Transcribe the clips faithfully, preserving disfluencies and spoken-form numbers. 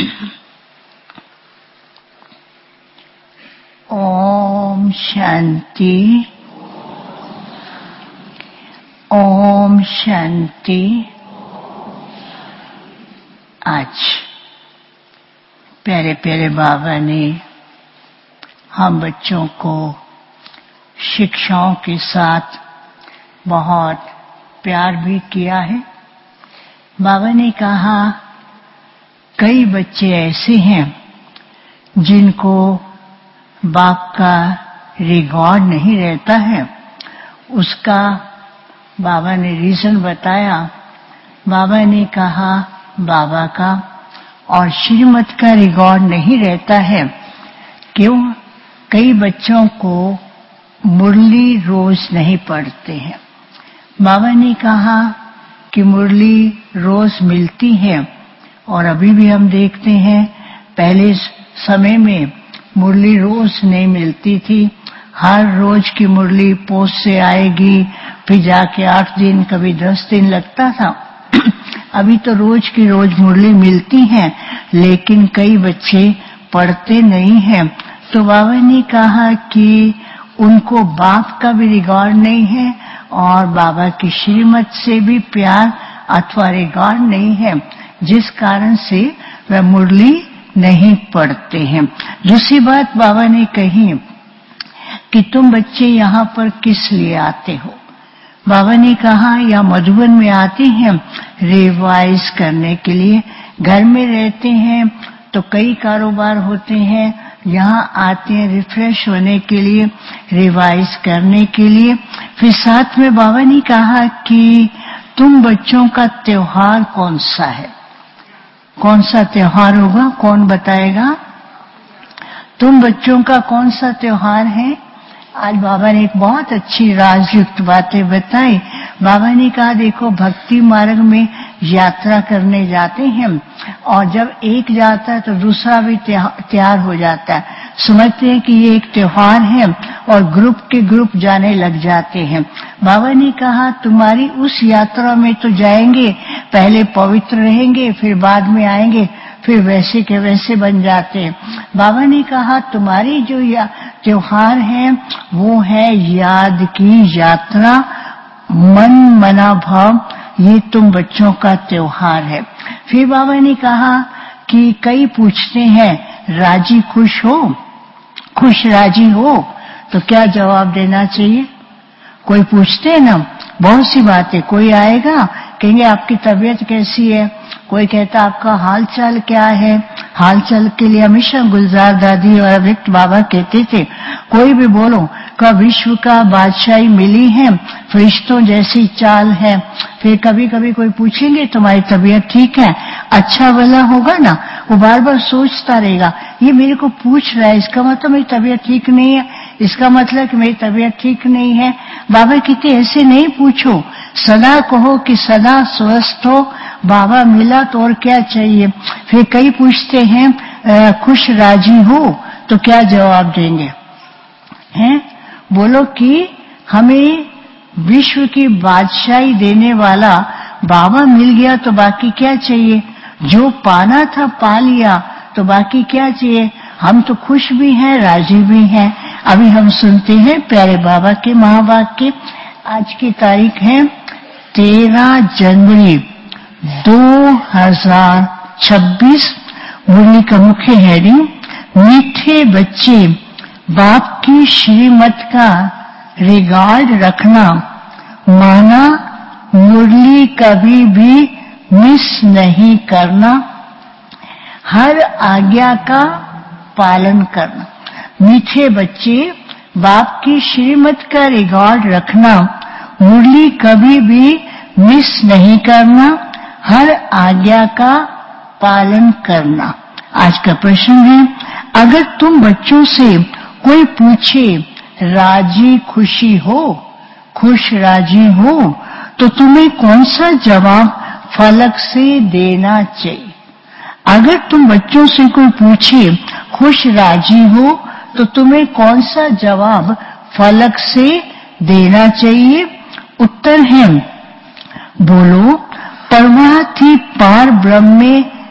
ओम शांति। ओम शांति। आज प्यारे प्यारे बाबा ने हम बच्चों को शिक्षाओं के साथ बहुत प्यार भी किया है। बाबा ने कहा कई बच्चे ऐसे हैं जिनको बाप का रिकॉर्ड नहीं रहता है। उसका बाबा ने रीजन बताया। बाबा ने कहा बाबा का और श्रीमत का रिकॉर्ड नहीं रहता है। क्यों? कई बच्चों को मुरली रोज नहीं पढ़ते हैं। बाबा ने कहा कि मुरली रोज मिलती है और अभी भी हम देखते हैं पहले समय में मुरली रोज नहीं मिलती थी। हर रोज की मुरली पोस्ट से आएगी, फिर जाके आठ दिन कभी दस दिन लगता था। अभी तो रोज की रोज मुरली मिलती है, लेकिन कई बच्चे पढ़ते नहीं हैं। तो बाबा ने कहा कि उनको बाप का भी रिकॉर्ड नहीं है और बाबा की श्रीमत से भी प्यार अथवा रिकॉर्ड नहीं है, जिस कारण से वह मुरली नहीं पढ़ते हैं। दूसरी बात बाबा ने कही कि तुम बच्चे यहाँ पर किस लिए आते हो। बाबा ने कहा या मधुबन में आते हैं रिवाइज करने के लिए। घर में रहते हैं तो कई कारोबार होते हैं, यहाँ आते हैं रिफ्रेश होने के लिए, रिवाइज करने के लिए। फिर साथ में बाबा ने कहा कि तुम बच्चों का त्योहार कौन सा है। कौन सा त्योहार होगा, कौन बताएगा? तुम बच्चों का कौन सा त्योहार है? आज बाबा ने एक बहुत अच्छी राजयुक्त बातें बताई। बाबा ने कहा देखो भक्ति मार्ग में यात्रा करने जाते हैं और जब एक जाता है तो दूसरा भी तैयार हो जाता है। समझते हैं कि ये एक त्योहार है और ग्रुप के ग्रुप जाने लग जाते हैं। बाबा ने कहा तुम्हारी उस यात्रा में तो जाएंगे, पहले पवित्र रहेंगे, फिर बाद में आएंगे, फिर वैसे के वैसे बन जाते हैं। बाबा ने कहा तुम्हारी जो त्योहार है वो है याद की यात्रा, मन मना भाव, ये तुम बच्चों का त्योहार है। फिर बाबा ने कहा कि कई पूछते हैं राजी खुश हो, खुश राजी हो, तो क्या जवाब देना चाहिए? कोई पूछते हैं ना बहुत सी बातें। कोई आएगा कहेंगे आपकी तबीयत कैसी है, कोई कहता आपका हाल चाल क्या है। हाल चाल के लिए हमेशा गुलजार दादी और अभिक्त बाबा कहते थे कोई भी बोलो का विश्व का बादशाही मिली है, फरिश्तों जैसी चाल है। फिर कभी कभी कोई पूछेंगे तुम्हारी तबीयत ठीक है, अच्छा भला होगा ना। वो बार बार सोचता रहेगा ये मेरे को पूछ रहा है, इसका मतलब मेरी तबीयत ठीक नहीं है, इसका मतलब कि मेरी तबीयत ठीक नहीं है। बाबा कहते ऐसे नहीं पूछो, सदा कहो कि सदा स्वस्थ हो, बाबा मिला तो और क्या चाहिए। फिर कई पूछते हैं खुश राजी हो, तो क्या जवाब देंगे? हैं बोलो कि हमें विश्व की बादशाही देने वाला बाबा मिल गया तो बाकी क्या चाहिए। जो पाना था पा लिया तो बाकी क्या चाहिए। हम तो खुश भी हैं, राजी भी हैं। अभी हम सुनते हैं प्यारे बाबा के महावाक्य। आज की तारीख है तेरह जनवरी दो हजार छब्बीस। मुरली का मुख्य हेडिंग मीठे बच्चे बाप की श्रीमत का रिकॉर्ड रखना, माना मुरली कभी भी मिस नहीं करना, हर आज्ञा का पालन करना। मीठे बच्चे बाप की श्रीमत का रिकॉर्ड रखना, मुरली कभी भी मिस नहीं करना, हर आज्ञा का पालन करना। आज का प्रश्न है अगर तुम बच्चों से कोई पूछे राजी खुशी हो, खुश राजी हो, तो तुम्हें कौन सा जवाब फलक से देना चाहिए। अगर तुम बच्चों से कोई पूछे खुश राजी हो तो तुम्हें कौन सा जवाब फलक से देना चाहिए। उत्तर है बोलो परमार्थी पार ब्रह्म में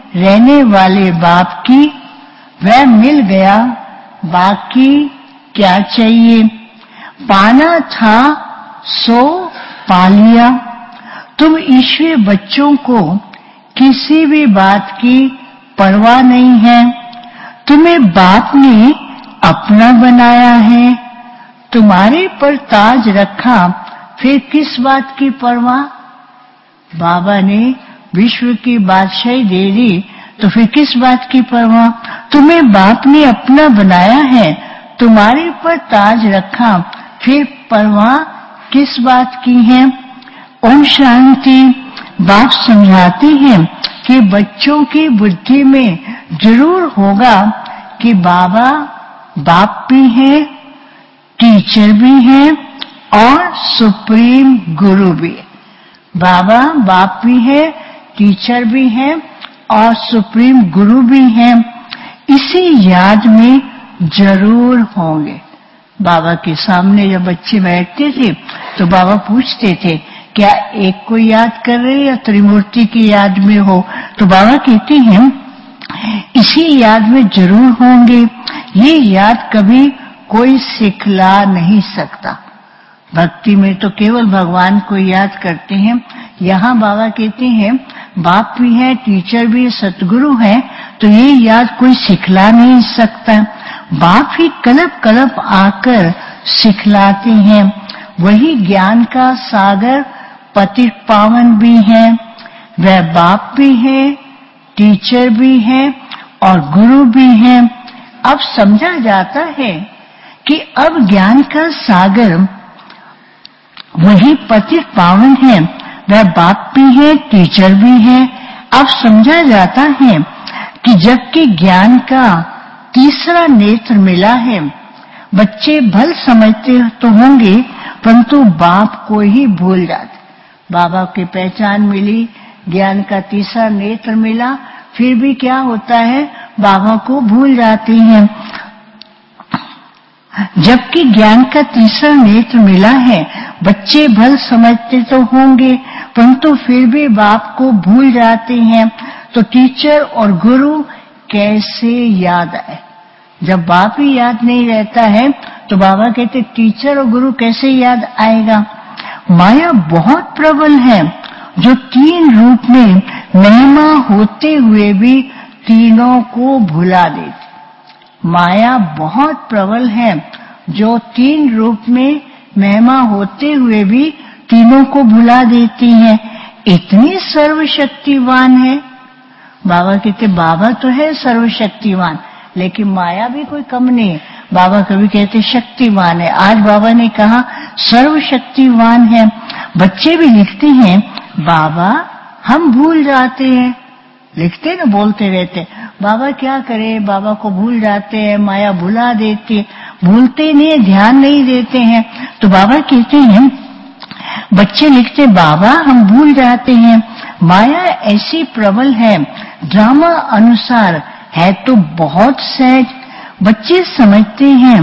रहने वाले बाप की, वह मिल गया, बाकी क्या चाहिए। पाना था सो पा लिया। तुम ईश्वरीय बच्चों को किसी भी बात की परवाह नहीं है। तुम्हें बाप ने अपना बनाया है, तुम्हारे पर ताज रखा, फिर किस बात की परवाह। बाबा ने विश्व की बादशाही दे दी, तो फिर किस बात की परवाह। तुम्हें बाप ने अपना बनाया है, तुम्हारे पर ताज रखा, फिर परवाह किस बात की है। ओम शांति। बाप समझाते हैं कि बच्चों की बुद्धि में जरूर होगा कि बाबा बाप भी है, टीचर भी है और सुप्रीम गुरु भी है। बाबा बाप भी है, टीचर भी है और सुप्रीम गुरु भी है। इसी याद में जरूर होंगे। बाबा के सामने जब बच्चे बैठते थे तो बाबा पूछते थे, क्या एक को याद कर रहे या त्रिमूर्ति की याद में हो। तो बाबा कहते हैं इसी याद में जरूर होंगे। ये याद कभी कोई सिखला नहीं सकता। भक्ति में तो केवल भगवान को याद करते हैं। यहाँ बाबा कहते हैं बाप भी है, टीचर भी है, सतगुरु है, तो ये याद कोई सिखला नहीं सकता। बाप ही कल्प कल्प आकर सिखलाते हैं। वही ज्ञान का सागर पतित पावन भी है। वह बाप भी है, टीचर भी है और गुरु भी है। अब समझा जाता है कि अब ज्ञान का सागर वही पतित पावन है, वह बाप भी है, टीचर भी है। अब समझा जाता है कि जबकि ज्ञान का तीसरा नेत्र मिला है, बच्चे भल समझते तो होंगे परंतु बाप को ही भूल जाते। बाबा की पहचान मिली, ज्ञान का तीसरा नेत्र मिला, फिर भी क्या होता है, बाबा को भूल जाते हैं। जबकि ज्ञान का तीसरा नेत्र मिला है, बच्चे भल समझते तो होंगे परंतु फिर भी बाप को भूल जाते हैं। तो टीचर और गुरु कैसे याद आए। जब बाप ही याद नहीं रहता है तो बाबा कहते टीचर और गुरु कैसे याद आएगा। माया बहुत प्रबल है जो तीन रूप में महिमा होते हुए भी तीनों को भुला देती। माया बहुत प्रबल है जो तीन रूप में महिमा होते हुए भी तीनों को भुला देती है। इतनी सर्वशक्तिवान है। बाबा कहते बाबा तो है सर्वशक्तिवान, लेकिन माया भी कोई कम नहीं है। बाबा कभी कहते शक्तिवान है, आज बाबा ने कहा सर्वशक्तिवान है। बच्चे भी लिखते हैं बाबा हम भूल जाते हैं, लिखते ना, बोलते रहते बाबा क्या करे, बाबा को भूल जाते हैं, माया भुला देती है। भूलते नहीं, ध्यान नहीं देते हैं। तो बाबा कहते हैं, बच्चे लिखते बाबा हम भूल जाते हैं। माया ऐसी प्रबल है, ड्रामा अनुसार है तो बहुत सहज। बच्चे समझते हैं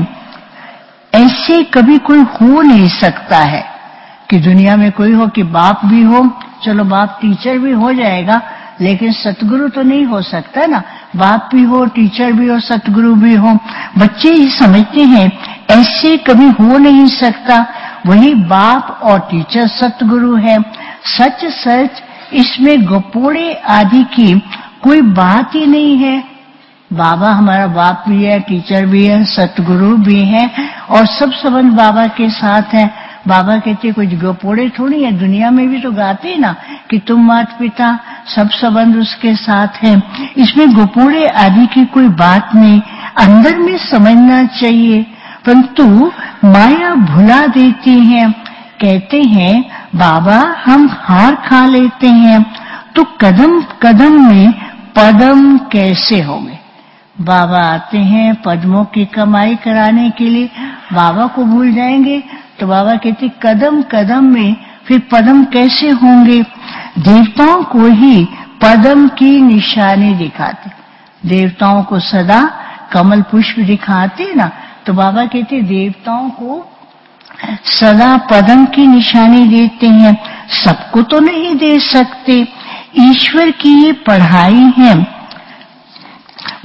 ऐसे कभी कोई हो नहीं सकता है कि दुनिया में कोई हो कि बाप भी हो, चलो बाप टीचर भी हो जाएगा, लेकिन सतगुरु तो नहीं हो सकता ना। बाप भी हो, टीचर भी हो, सतगुरु भी हो। बच्चे ही समझते हैं ऐसे कभी हो नहीं सकता। वही बाप और टीचर सतगुरु है। सच सच इसमें गपोड़े आदि की कोई बात ही नहीं है। बाबा हमारा बाप भी है, टीचर भी है, सतगुरु भी है और सब संबंध बाबा के साथ है। बाबा कहते कुछ गपोड़े थोड़ी है, दुनिया में भी तो गाते ना कि तुम माता पिता सब संबंध उसके साथ है। इसमें गपोड़े आदि की कोई बात नहीं, अंदर में समझना चाहिए, परंतु माया भुला देती है। कहते हैं बाबा हम हार खा लेते हैं तो कदम कदम में पदम कैसे होंगे। बाबा आते हैं पद्मों की कमाई कराने के लिए, बाबा को भूल जाएंगे तो बाबा कहते कदम कदम में फिर पदम कैसे होंगे। देवताओं को ही पदम की निशानी दिखाते, देवताओं को सदा कमल पुष्प दिखाते ना, तो बाबा कहते देवताओं को सदा पदम की निशानी देते हैं। सबको तो नहीं दे सकते, ईश्वर की ये पढ़ाई है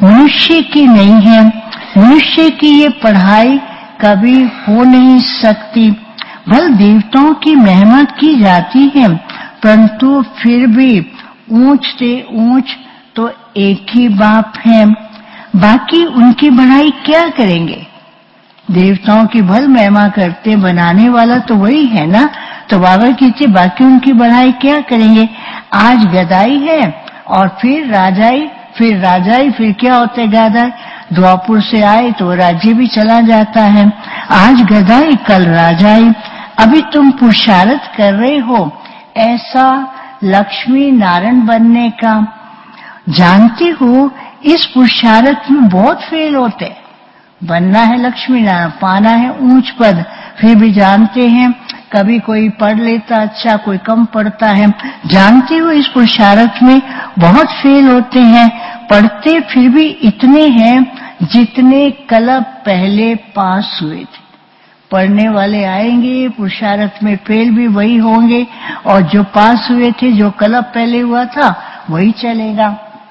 मनुष्य की नहीं है। मनुष्य की ये पढ़ाई कभी हो नहीं सकती। भल देवताओं की महिमा की जाती है, परंतु फिर भी ऊंच से ऊंच तो एक ही बाप है, बाकी उनकी बढ़ाई क्या करेंगे। देवताओं की भल महिमा करते, बनाने वाला तो वही है ना। तो बाबा कहते बाकी उनकी बढ़ाई क्या करेंगे। आज गदाई है और फिर राजाई, फिर राजाई, फिर क्या होता है गदाई। द्वापुर से आए तो राज्य भी चला जाता है। आज गदाई कल राजाई। अभी तुम पुरुषार्थ कर रहे हो ऐसा लक्ष्मी नारायण बनने का। जानते हो इस पुरुषार्थ में बहुत फेल होते। बनना है लक्ष्मी नारायण, पाना है ऊंच पद, फिर भी जानते हैं कभी कोई पढ़ लेता अच्छा, कोई कम पढ़ता है। जानते हो इस पुरुषार्थ में बहुत फेल होते हैं। पढ़ते फिर भी इतने हैं जितने कलब पहले पास हुए थे। पढ़ने वाले आएंगे, पुरुषार्थ में फेल भी वही होंगे, और जो पास हुए थे, जो कलब पहले हुआ था, वही चलेगा।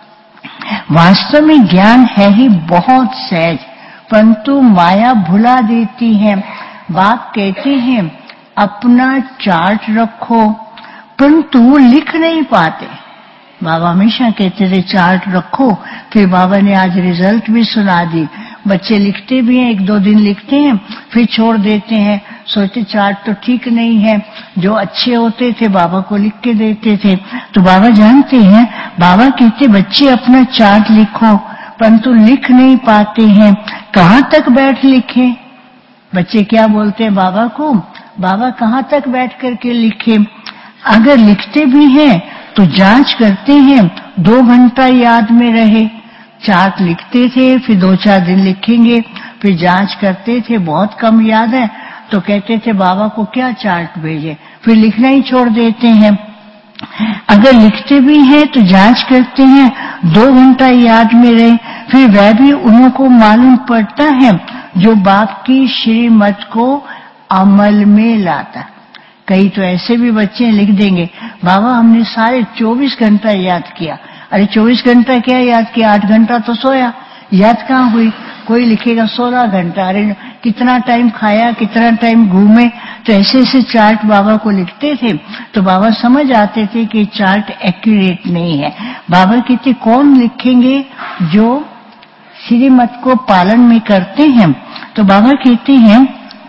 वास्तव में ज्ञान है ही बहुत सहज, परंतु माया भुला देती है। बाप कहते हैं अपना चार्ट रखो, परंतु लिख नहीं पाते। बाबा हमेशा कहते थे चार्ट रखो, फिर बाबा ने आज रिजल्ट भी सुना दी। बच्चे लिखते भी हैं, एक दो दिन लिखते हैं, फिर छोड़ देते हैं, सोचते चार्ट तो ठीक नहीं है। जो अच्छे होते थे बाबा को लिख के देते थे। तो बाबा जानते हैं, बाबा कहते बच्चे अपना चार्ट लिखो, परंतु लिख नहीं पाते हैं। कहाँ तक बैठ लिखे। बच्चे क्या बोलते हैं बाबा को, बाबा कहाँ तक बैठ करके लिखे। अगर लिखते भी हैं तो जांच करते हैं दो घंटा याद में रहे। चार्ट लिखते थे, फिर दो चार दिन लिखेंगे, फिर जांच करते थे बहुत कम याद है, तो कहते थे बाबा को क्या चार्ट भेजे, फिर लिखना ही छोड़ देते हैं। अगर लिखते भी हैं तो जांच करते हैं दो घंटा याद में रहे, फिर वह भी उनको मालूम पड़ता है जो बाप की श्रीमत को अमल में लाता। कई तो ऐसे भी बच्चे लिख देंगे बाबा हमने सारे चौबीस घंटा याद किया। अरे चौबीस घंटा क्या याद किया, आठ घंटा तो सोया, याद कहाँ हुई। कोई लिखेगा सोलह घंटा, अरे कितना टाइम खाया, कितना टाइम घूमे। तो ऐसे ऐसे चार्ट बाबा को लिखते थे, तो बाबा समझ आते थे कि चार्ट एक्यूरेट नहीं है। बाबा कहते कौन लिखेंगे जो श्रीमत को पालन में करते हैं। तो बाबा कहते हैं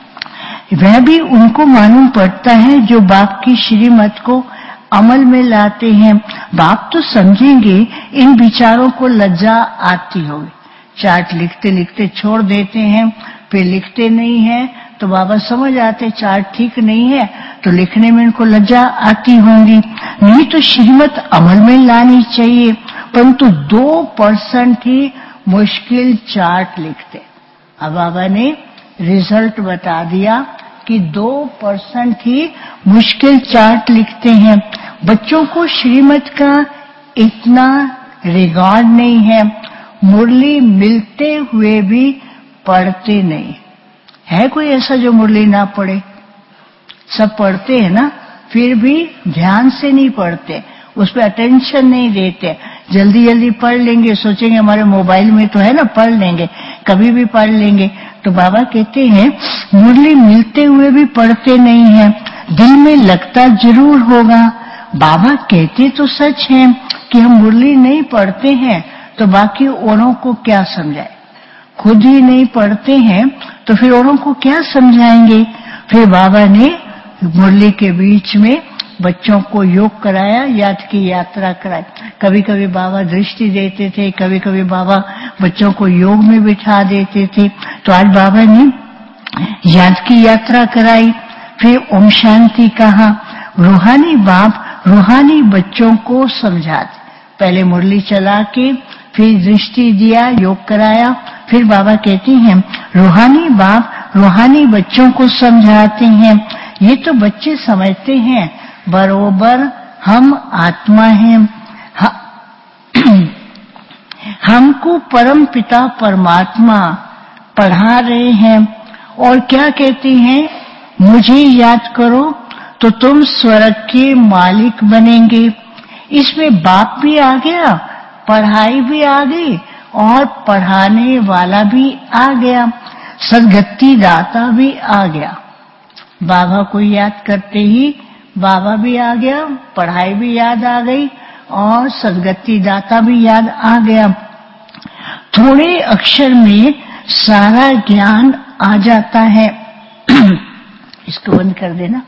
वह भी उनको मालूम पड़ता है जो बाप की श्रीमत को अमल में लाते हैं। बाप तो समझेंगे इन विचारों को लज्जा आती होगी। चार्ट लिखते लिखते छोड़ देते हैं, फिर लिखते नहीं है तो बाबा समझ आते चार्ट ठीक नहीं है, तो लिखने में इनको लज्जा आती होंगी। नहीं तो श्रीमत अमल में लानी चाहिए, परंतु दो परसेंट ही मुश्किल चार्ट लिखते। अब बाबा ने रिजल्ट बता दिया कि दो परसेंट ही मुश्किल चार्ट लिखते हैं। बच्चों को श्रीमत का इतना रिगार्ड नहीं है। मुरली मिलते हुए भी पढ़ते नहीं। है कोई ऐसा जो मुरली ना पढ़े? सब पढ़ते हैं ना, फिर भी ध्यान से नहीं पढ़ते, उस पर अटेंशन नहीं देते। जल्दी जल्दी पढ़ लेंगे, सोचेंगे हमारे मोबाइल में तो है ना, पढ़ लेंगे, कभी भी पढ़ लेंगे। तो बाबा कहते हैं मुरली मिलते हुए भी पढ़ते नहीं है, दिल में लगता जरूर होगा। बाबा कहते तो सच है कि हम मुरली नहीं पढ़ते हैं, तो बाकी औरों को क्या समझाए। खुद ही नहीं पढ़ते हैं तो फिर औरों को क्या समझाएंगे। फिर बाबा ने मुरली के बीच में बच्चों को योग कराया, याद की यात्रा कराई। कभी कभी बाबा दृष्टि देते थे, कभी कभी बाबा बच्चों को योग में बिठा देते थे। तो आज बाबा ने याद की यात्रा कराई, फिर ओम शांति कहा। रूहानी बाप रूहानी बच्चों को समझाते। पहले मुरली चला के फिर दृष्टि दिया, योग कराया, फिर बाबा कहते हैं रूहानी बाप रूहानी बच्चों को समझाते हैं। ये तो बच्चे समझते हैं बरोबर हम आत्मा हैं, हमको परम पिता परमात्मा पढ़ा रहे हैं। और क्या कहते हैं, मुझे याद करो तो तुम स्वर्ग के मालिक बनेंगे। इसमें बाप भी आ गया, पढ़ाई भी आ गई, और पढ़ाने वाला भी आ गया, सद्गति दाता भी आ गया। बाबा को याद करते ही बाबा भी आ गया, पढ़ाई भी याद आ गई और सद्गति दाता भी याद आ गया। थोड़े अक्षर में सारा ज्ञान आ जाता है। इसको बंद कर देना।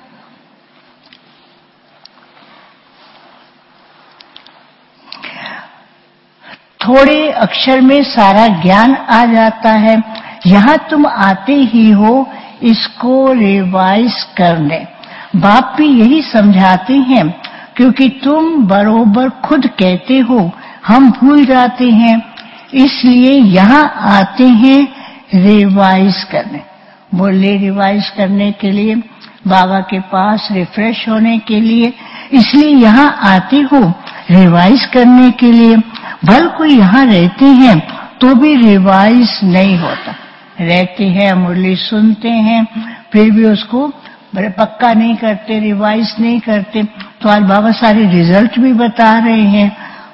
थोड़े अक्षर में सारा ज्ञान आ जाता है। यहाँ तुम आते ही हो इसको रिवाइज करने। बाप भी यही समझाते हैं, क्योंकि तुम बरोबर खुद कहते हो हम भूल जाते हैं, इसलिए यहाँ आते हैं रिवाइज करने। बोले रिवाइज करने के लिए, बाबा के पास रिफ्रेश होने के लिए, इसलिए यहाँ आते हो रिवाइज करने के लिए। भल कोई यहाँ रहते हैं तो भी रिवाइज नहीं होता। रहते हैं, मुरली सुनते हैं, फिर भी उसको पक्का नहीं करते, रिवाइज नहीं करते। तो आज बाबा सारे रिजल्ट भी बता रहे हैं।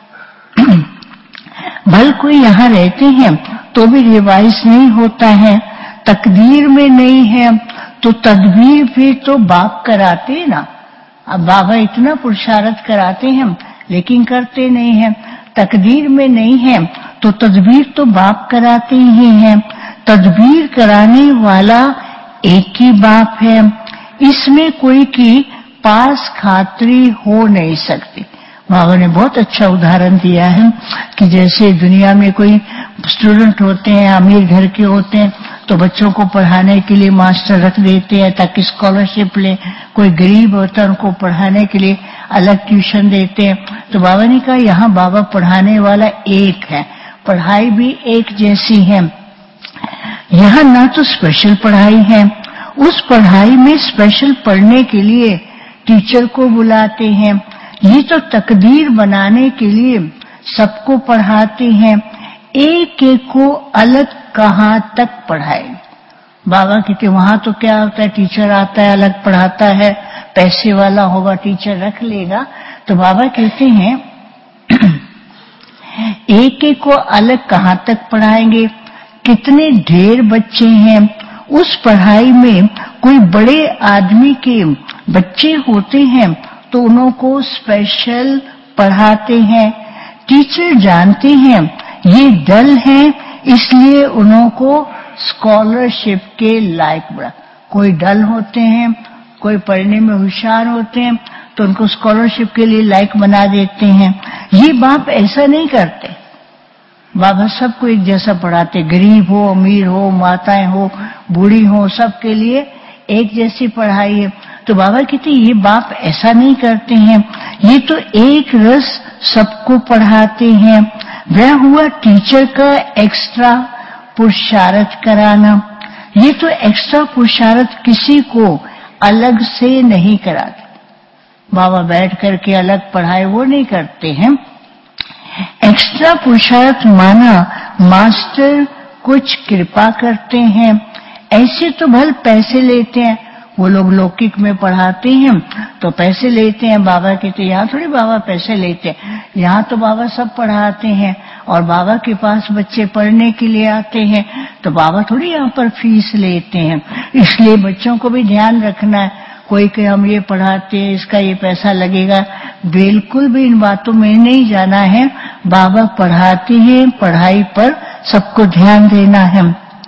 भल कोई यहाँ रहते हैं तो भी रिवाइज नहीं होता है। तकदीर में नहीं है तो तदबीर भी तो बाप कराते हैं ना। अब बाबा इतना पुरुषार्थ कराते हैं लेकिन करते नहीं है। तकदीर में नहीं है तो तदबीर तो बाप कराते ही हैं। तदबीर कराने वाला एक ही बाप है, इसमें कोई की पास खातरी हो नहीं सकती। बाबा ने बहुत अच्छा उदाहरण दिया है कि जैसे दुनिया में कोई स्टूडेंट होते हैं, अमीर घर के होते हैं, तो बच्चों को पढ़ाने के लिए मास्टर रख देते हैं ताकि स्कॉलरशिप ले। कोई गरीब होता है उनको पढ़ाने के लिए अलग ट्यूशन देते हैं। तो बाबा ने कहा यहाँ बाबा पढ़ाने वाला एक है, पढ़ाई भी एक जैसी है। यहाँ ना तो स्पेशल पढ़ाई है, उस पढ़ाई में स्पेशल पढ़ने के लिए टीचर को बुलाते हैं। ये तो तकदीर बनाने के लिए सबको पढ़ाते हैं, एक एक को अलग कहाँ तक पढ़ाए। बाबा कहते वहां तो क्या होता है, टीचर आता है अलग पढ़ाता है, पैसे वाला होगा टीचर रख लेगा। तो बाबा कहते हैं एक एक को अलग कहाँ तक पढ़ाएंगे, कितने ढेर बच्चे हैं। उस पढ़ाई में कोई बड़े आदमी के बच्चे होते हैं तो उनको स्पेशल पढ़ाते हैं। टीचर जानते हैं ये डल है, इसलिए उनको स्कॉलरशिप के लायक बना। कोई डल होते हैं, कोई पढ़ने में होशियार होते हैं तो उनको स्कॉलरशिप के लिए लायक बना देते हैं। ये बाप ऐसा नहीं करते। बाबा सबको एक जैसा पढ़ाते, गरीब हो, अमीर हो, माताएं हो, बूढ़ी हो, सबके लिए एक जैसी पढ़ाई है। तो बाबा कहते ये बाप ऐसा नहीं करते हैं, ये तो एक रस सबको पढ़ाते हैं। वह हुआ टीचर का एक्स्ट्रा पुरुषार्थ कराना। ये तो एक्स्ट्रा पुरुषार्थ किसी को अलग से नहीं कराते। बाबा बैठ करके अलग पढ़ाई वो नहीं करते हैं। एक्स्ट्रा पुरुषार्थ माना मास्टर कुछ कृपा करते हैं। ऐसे तो भल पैसे लेते हैं, वो लोग लौकिक में पढ़ाते हैं तो पैसे लेते हैं। बाबा कहते यहाँ थोड़ी बाबा पैसे लेते हैं, यहाँ तो बाबा सब पढ़ाते हैं और बाबा के पास बच्चे पढ़ने के लिए आते हैं, तो बाबा थोड़ी यहाँ पर फीस लेते हैं। इसलिए बच्चों को भी ध्यान रखना है। कोई के हम ये पढ़ाते हैं, इसका ये पैसा लगेगा, बिल्कुल भी इन बातों में नहीं जाना है। बाबा पढ़ाते हैं, पढ़ाई पर सबको ध्यान देना है।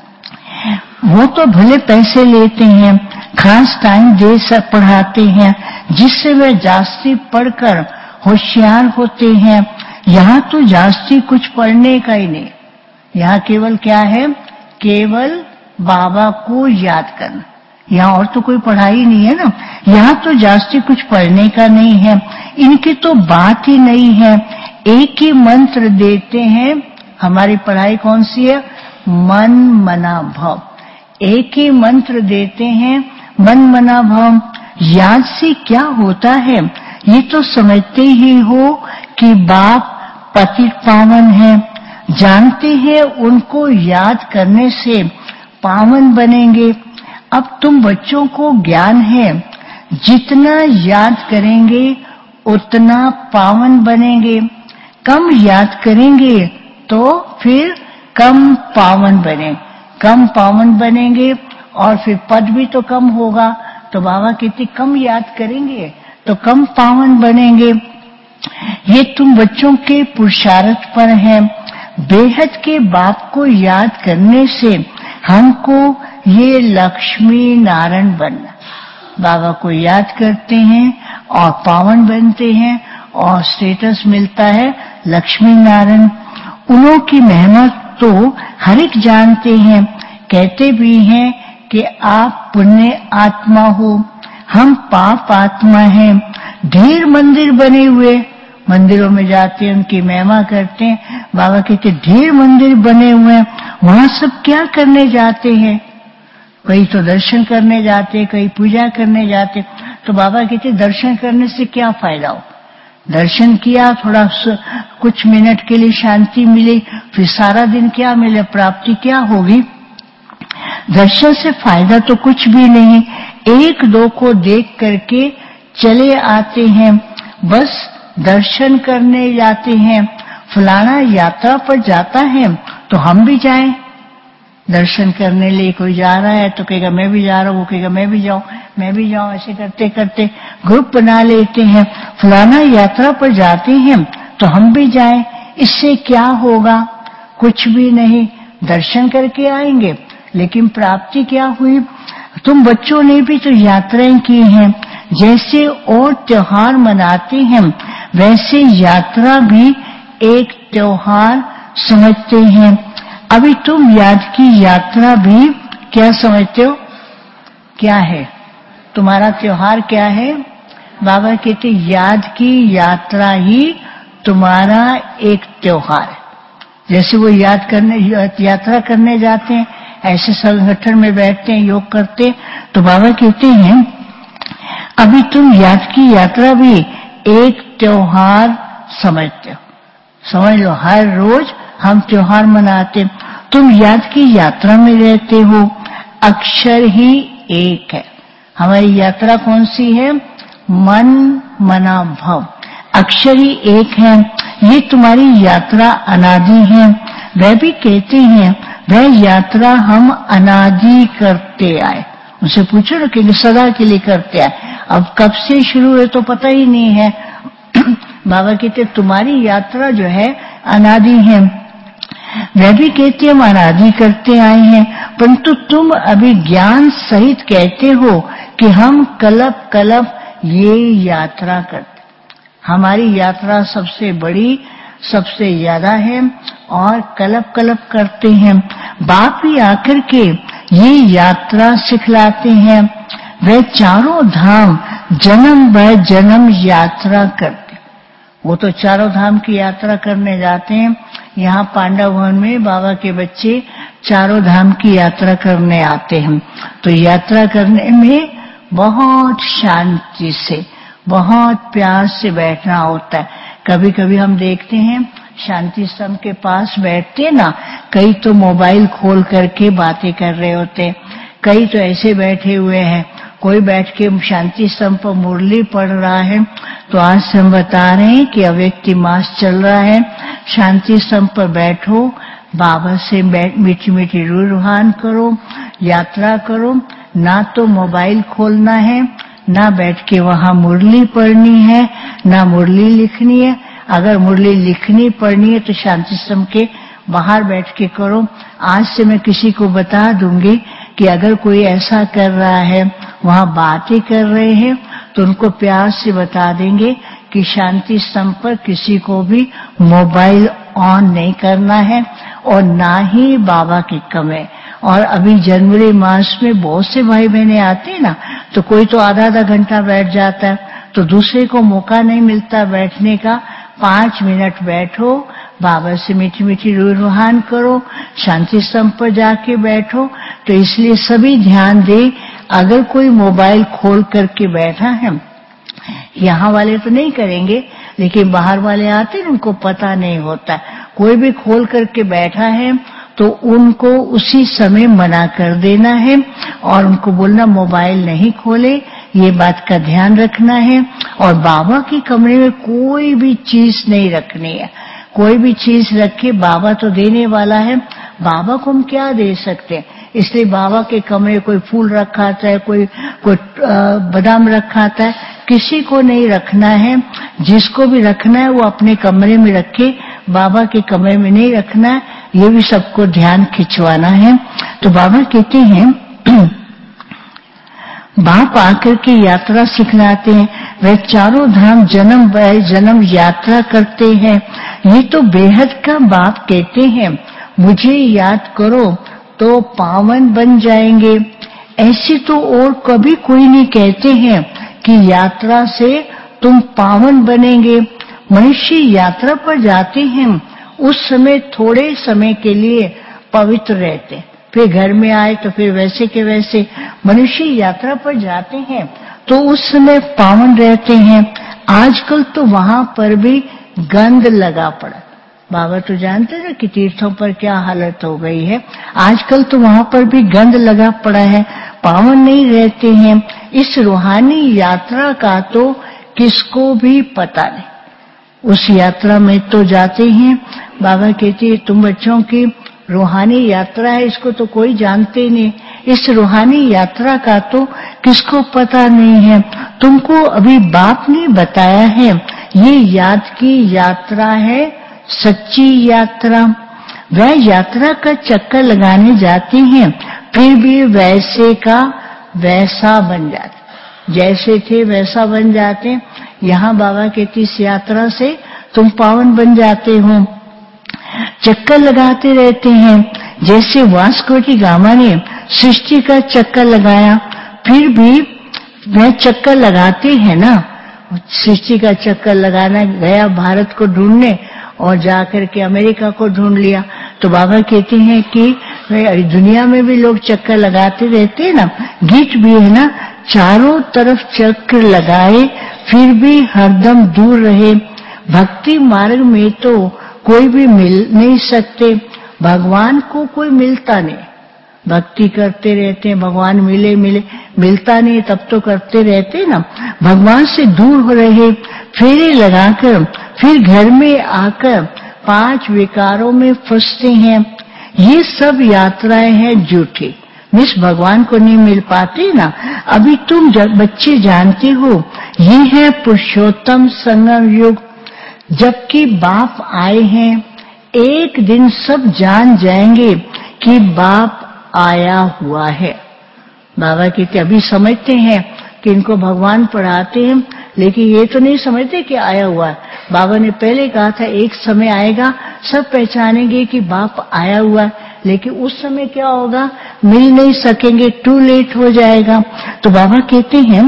वो तो भले पैसे लेते हैं, खास टाइम दे सब पढ़ाते हैं, जिससे वे जास्ती पढ़कर होशियार होते हैं। यहाँ तो जास्ती कुछ पढ़ने का ही नहीं, यहाँ केवल क्या है, केवल बाबा को याद करना। यहाँ और तो कोई पढ़ाई नहीं है ना। यहाँ तो जास्ती कुछ पढ़ने का नहीं है, इनकी तो बात ही नहीं है। एक ही मंत्र देते हैं। हमारी पढ़ाई कौन सी है, मन मना भव। एक ही मंत्र देते हैं, मन मना भव। याद से क्या होता है, ये तो समझते ही हो कि बाप पतित पावन है। जानते हैं उनको याद करने से पावन बनेंगे। अब तुम बच्चों को ज्ञान है, जितना याद करेंगे उतना पावन बनेंगे। कम याद करेंगे तो फिर कम पावन बने, कम पावन बनेंगे और फिर पद भी तो कम होगा, तो बाबा कितनी कम याद करेंगे, तो कम पावन बनेंगे। ये तुम बच्चों के पुरुषार्थ पर है। बेहद के बाप को याद करने से हमको ये लक्ष्मी नारायण बनना, बाबा को याद करते हैं और पावन बनते हैं और स्टेटस मिलता है लक्ष्मी नारायण। उन्हों की मेहनत तो हर एक जानते हैं, कहते भी हैं कि आप पुण्य आत्मा हो, हम पाप आत्मा हैं। ढेर मंदिर बने हुए, मंदिरों में जाते हैं, उनकी महिमा करते हैं। बाबा कहते ढेर मंदिर बने हुए हैं, वहां सब क्या करने जाते हैं? कई तो दर्शन करने जाते, कई पूजा करने जाते। तो बाबा कहते दर्शन करने से क्या फायदा हो? दर्शन किया, थोड़ा कुछ मिनट के लिए शांति मिली, फिर सारा दिन क्या मिले, प्राप्ति क्या होगी? दर्शन से फायदा तो कुछ भी नहीं। एक दो को देख करके चले आते हैं, बस दर्शन करने जाते हैं। फलाना यात्रा पर जाता है तो हम भी जाएं। दर्शन करने लिए कोई जा रहा है तो कहेगा मैं भी जा रहा हूँ, वो कहेगा मैं भी जाऊं, मैं भी जाऊं। ऐसे करते करते ग्रुप बना लेते हैं। फलाना यात्रा पर जाते हैं तो हम भी जाएं। इससे क्या होगा? कुछ भी नहीं, दर्शन करके आएंगे, लेकिन प्राप्ति क्या हुई? तुम बच्चों ने भी तो यात्राएं की हैं। जैसे और त्योहार मनाते हैं वैसे यात्रा भी एक त्योहार समझते हैं। अभी तुम याद की यात्रा भी क्या समझते हो? क्या है तुम्हारा त्योहार? क्या है? बाबा कहते याद की यात्रा ही तुम्हारा एक त्योहार है। जैसे वो याद करने यात्रा करने जाते हैं, ऐसे संगठन में बैठते हैं, योग करते, तो बाबा कहते हैं अभी तुम याद की यात्रा भी एक त्योहार समझते हो। समझ लो, हर रोज हम त्योहार मनाते। तुम याद की यात्रा में रहते हो, अक्षर ही एक है। हमारी यात्रा कौन सी है? मन मना भव, अक्षर ही एक है। ये तुम्हारी यात्रा अनादि है। वह भी कहते हैं वह यात्रा हम अनादि करते आए। उनसे पूछो ना कि सदा के लिए करते आए, अब कब से शुरू है तो पता ही नहीं है। बाबा कहते तुम्हारी यात्रा जो है अनादि है। वह भी कहते हम अनादि करते आए हैं, परंतु तुम अभी ज्ञान सहित कहते हो कि हम कल्प कल्प ये यात्रा करते। हमारी यात्रा सबसे बड़ी, सबसे ज्यादा है और कल्प कल्प करते हैं। बाप ही आकर के ये यात्रा सिखलाते हैं। वे चारों धाम जन्म ब जन्म यात्रा करते। वो तो चारों धाम की यात्रा करने जाते हैं। यहाँ पांडव भवन में बाबा के बच्चे चारों धाम की यात्रा करने आते हैं। तो यात्रा करने में बहुत शांति से, बहुत प्यार से बैठना होता है। कभी कभी हम देखते हैं शांति स्तंभ के पास बैठते ना, कई तो मोबाइल खोल करके बातें कर रहे होते, कई तो ऐसे बैठे हुए हैं। कोई बैठ के शांति स्तंभ पर मुरली पढ़ रहा है, तो आज हम बता रहे हैं कि अव्यक्ति मास चल रहा है, शांति स्तंभ पर बैठो, बाबा से मीठी मीठी रूहान करो, यात्रा करो। ना तो मोबाइल खोलना है, ना बैठ के वहां मुरली पढ़नी है, ना मुरली लिखनी है। अगर मुरली लिखनी पढ़नी है तो शांति स्तंभ के बाहर बैठ के करो। आज से मैं किसी को बता दूंगी कि अगर कोई ऐसा कर रहा है, वहां बातें कर रहे हैं, तो उनको प्यार से बता देंगे कि शांति स्तंभ पर किसी को भी मोबाइल ऑन नहीं करना है और ना ही बाबा के कमरे। और अभी जनवरी मास में बहुत से भाई बहने आते हैं ना, तो कोई तो आधा आधा घंटा बैठ जाता है, तो दूसरे को मौका नहीं मिलता बैठने का। पांच मिनट बैठो, बाबा से मीठी मीठी रूहान करो, शांति स्तंभ पर जाके बैठो। तो इसलिए सभी ध्यान दे, अगर कोई मोबाइल खोल करके बैठा है, यहाँ वाले तो नहीं करेंगे, लेकिन बाहर वाले आते हैं, उनको पता नहीं होता। कोई भी खोल करके बैठा है तो उनको उसी समय मना कर देना है और उनको बोलना मोबाइल नहीं खोले, ये बात का ध्यान रखना है। और बाबा के कमरे में कोई भी चीज नहीं रखनी है, कोई भी चीज रखे, बाबा तो देने वाला है, बाबा को हम क्या दे सकते हैं। इसलिए बाबा के कमरे कोई फूल रखा आता है, कोई कोई बादाम रखा आता है, किसी को नहीं रखना है। जिसको भी रखना है वो अपने कमरे में रखे, बाबा के कमरे में नहीं रखना है। ये भी सबको ध्यान खिंचवाना है। तो बाबा कहते हैं बाप आकर के यात्रा सिखलाते हैं, वह चारों धाम जन्म वह जन्म यात्रा करते हैं। ये तो बेहद का बाप कहते हैं, मुझे याद करो तो पावन बन जाएंगे। ऐसे तो और कभी कोई नहीं कहते हैं कि यात्रा से तुम पावन बनेंगे। मनुष्य यात्रा पर जाते हैं, उस समय थोड़े समय के लिए पवित्र रहते, फिर घर में आए तो फिर वैसे के वैसे। मनुष्य यात्रा पर जाते हैं तो उस समय पावन रहते हैं। आजकल तो वहां पर भी गंध लगा पड़ा। बाबा तो जानते हैं ना कि तीर्थों पर क्या हालत हो गई है। आजकल तो वहां पर भी गंध लगा पड़ा है, पावन नहीं रहते हैं। इस रूहानी यात्रा का तो किसको भी पता नहीं। उस यात्रा में तो जाते हैं, बाबा कहते हैं तुम बच्चों की रूहानी यात्रा है, इसको तो कोई जानते नहीं। इस रूहानी यात्रा का तो किसको पता नहीं है। तुमको अभी बाप ने बताया है, ये याद की यात्रा है, सच्ची यात्रा। वह यात्रा का चक्कर लगाने जाते हैं, फिर भी वैसे का वैसा बन जाते, जैसे थे वैसा बन जाते। यहाँ बाबा कहती इस यात्रा से तुम पावन बन जाते हो। चक्कर लगाते रहते हैं, जैसे वास्को डी गामा ने सृष्टि का चक्कर लगाया, फिर भी वह चक्कर लगाते हैं ना। सृष्टि का चक्कर लगाना गया भारत को ढूंढने और जाकर के अमेरिका को ढूंढ लिया। तो बाबा कहते हैं कि दुनिया में भी लोग चक्कर लगाते रहते हैं ना। गीत भी है ना, चारों तरफ चक्र लगाए फिर भी हरदम दूर रहे। भक्ति मार्ग में तो कोई भी मिल नहीं सकते, भगवान को कोई मिलता नहीं। भक्ति करते रहते हैं, भगवान मिले मिले, मिलता नहीं तब तो करते रहते ना। भगवान से दूर हो रहे, फेरे लगाकर फिर घर में आकर पांच विकारों में फंसते हैं। ये सब यात्राएं हैं झूठी, मिस भगवान को नहीं मिल पाते ना। अभी तुम जब बच्चे जानते हो ये है पुरुषोत्तम संगम युग। जबकि बाप आए हैं, एक दिन सब जान जाएंगे कि बाप आया हुआ है। बाबा कहते अभी समझते हैं कि इनको भगवान पढ़ाते हैं, लेकिन ये तो नहीं समझते कि आया हुआ है। बाबा ने पहले कहा था एक समय आएगा सब पहचानेंगे कि बाप आया हुआ है, लेकिन उस समय क्या होगा, मिल नहीं सकेंगे, टू लेट हो जाएगा। तो बाबा कहते हैं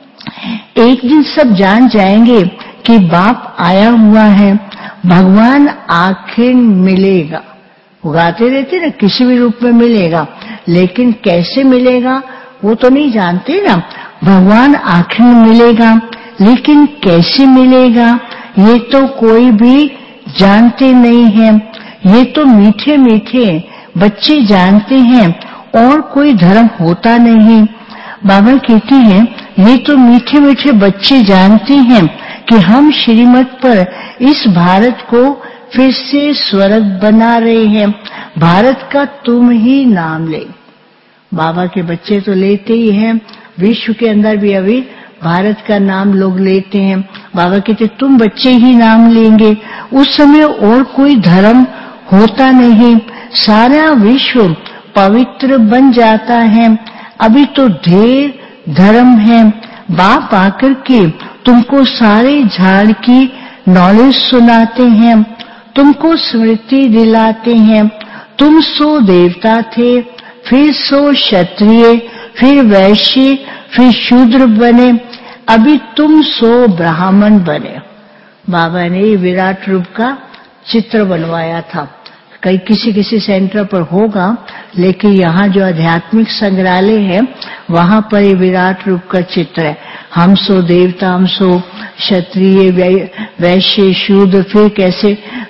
एक दिन सब जान जाएंगे कि बाप आया हुआ है। भगवान आखिर मिलेगा, उगाते रहते ना, किसी भी रूप में मिलेगा, लेकिन कैसे मिलेगा वो तो नहीं जानते ना। भगवान आखिर मिलेगा, लेकिन कैसे मिलेगा ये तो कोई भी जानते नहीं है। ये तो मीठे मीठे बच्चे जानते हैं और कोई धर्म होता नहीं। बाबा कहते हैं ये तो मीठे मीठे बच्चे जानते हैं कि हम श्रीमत पर इस भारत को फिर से स्वर्ग बना रहे हैं। भारत का तुम ही नाम ले। बाबा के बच्चे तो लेते ही हैं, विश्व के अंदर भी अभी भारत का नाम लोग लेते हैं। बाबा कहते तुम बच्चे ही नाम लेंगे। उस समय और कोई धर्म होता नहीं, सारा विश्व पवित्र बन जाता है। अभी तो ढेर धर्म है। बाप आकर के तुमको सारे झाड़ की नॉलेज सुनाते हैं, तुमको स्मृति दिलाते हैं। तुम सो देवता थे, फिर सो क्षत्रिय, फिर वैश्य, फिर शूद्र बने, अभी तुम सो ब्राह्मण बने। बाबा ने विराट रूप का चित्र बनवाया था, कई किसी किसी सेंटर पर होगा, लेकिन यहाँ जो आध्यात्मिक संग्रहालय है वहां पर ये विराट रूप का चित्र है। हम सो देवता, हम सो क्षत्रिय, वैश्य, शूद्र, फिर कैसे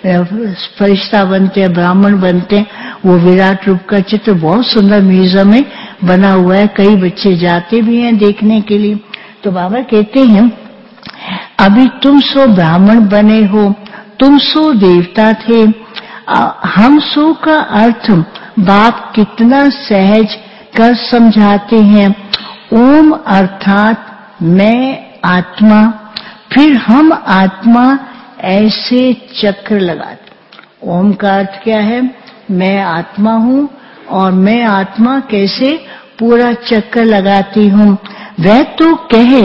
फरिश्ता बनते हैं, ब्राह्मण बनते हैं, वो विराट रूप का चित्र बहुत सुंदर म्यूजियम में बना हुआ है। कई बच्चे जाते भी हैं देखने के लिए। तो बाबा कहते हैं अभी तुम सो ब्राह्मण बने हो, तुम सो देवता थे। हम सो का अर्थ बाप कितना सहज कर समझाते हैं। ओम अर्थात मैं आत्मा, फिर हम आत्मा ऐसे चक्र लगाते। ओम का अर्थ क्या है? मैं आत्मा हूँ और मैं आत्मा कैसे पूरा चक्कर लगाती हूँ। वह तो कहे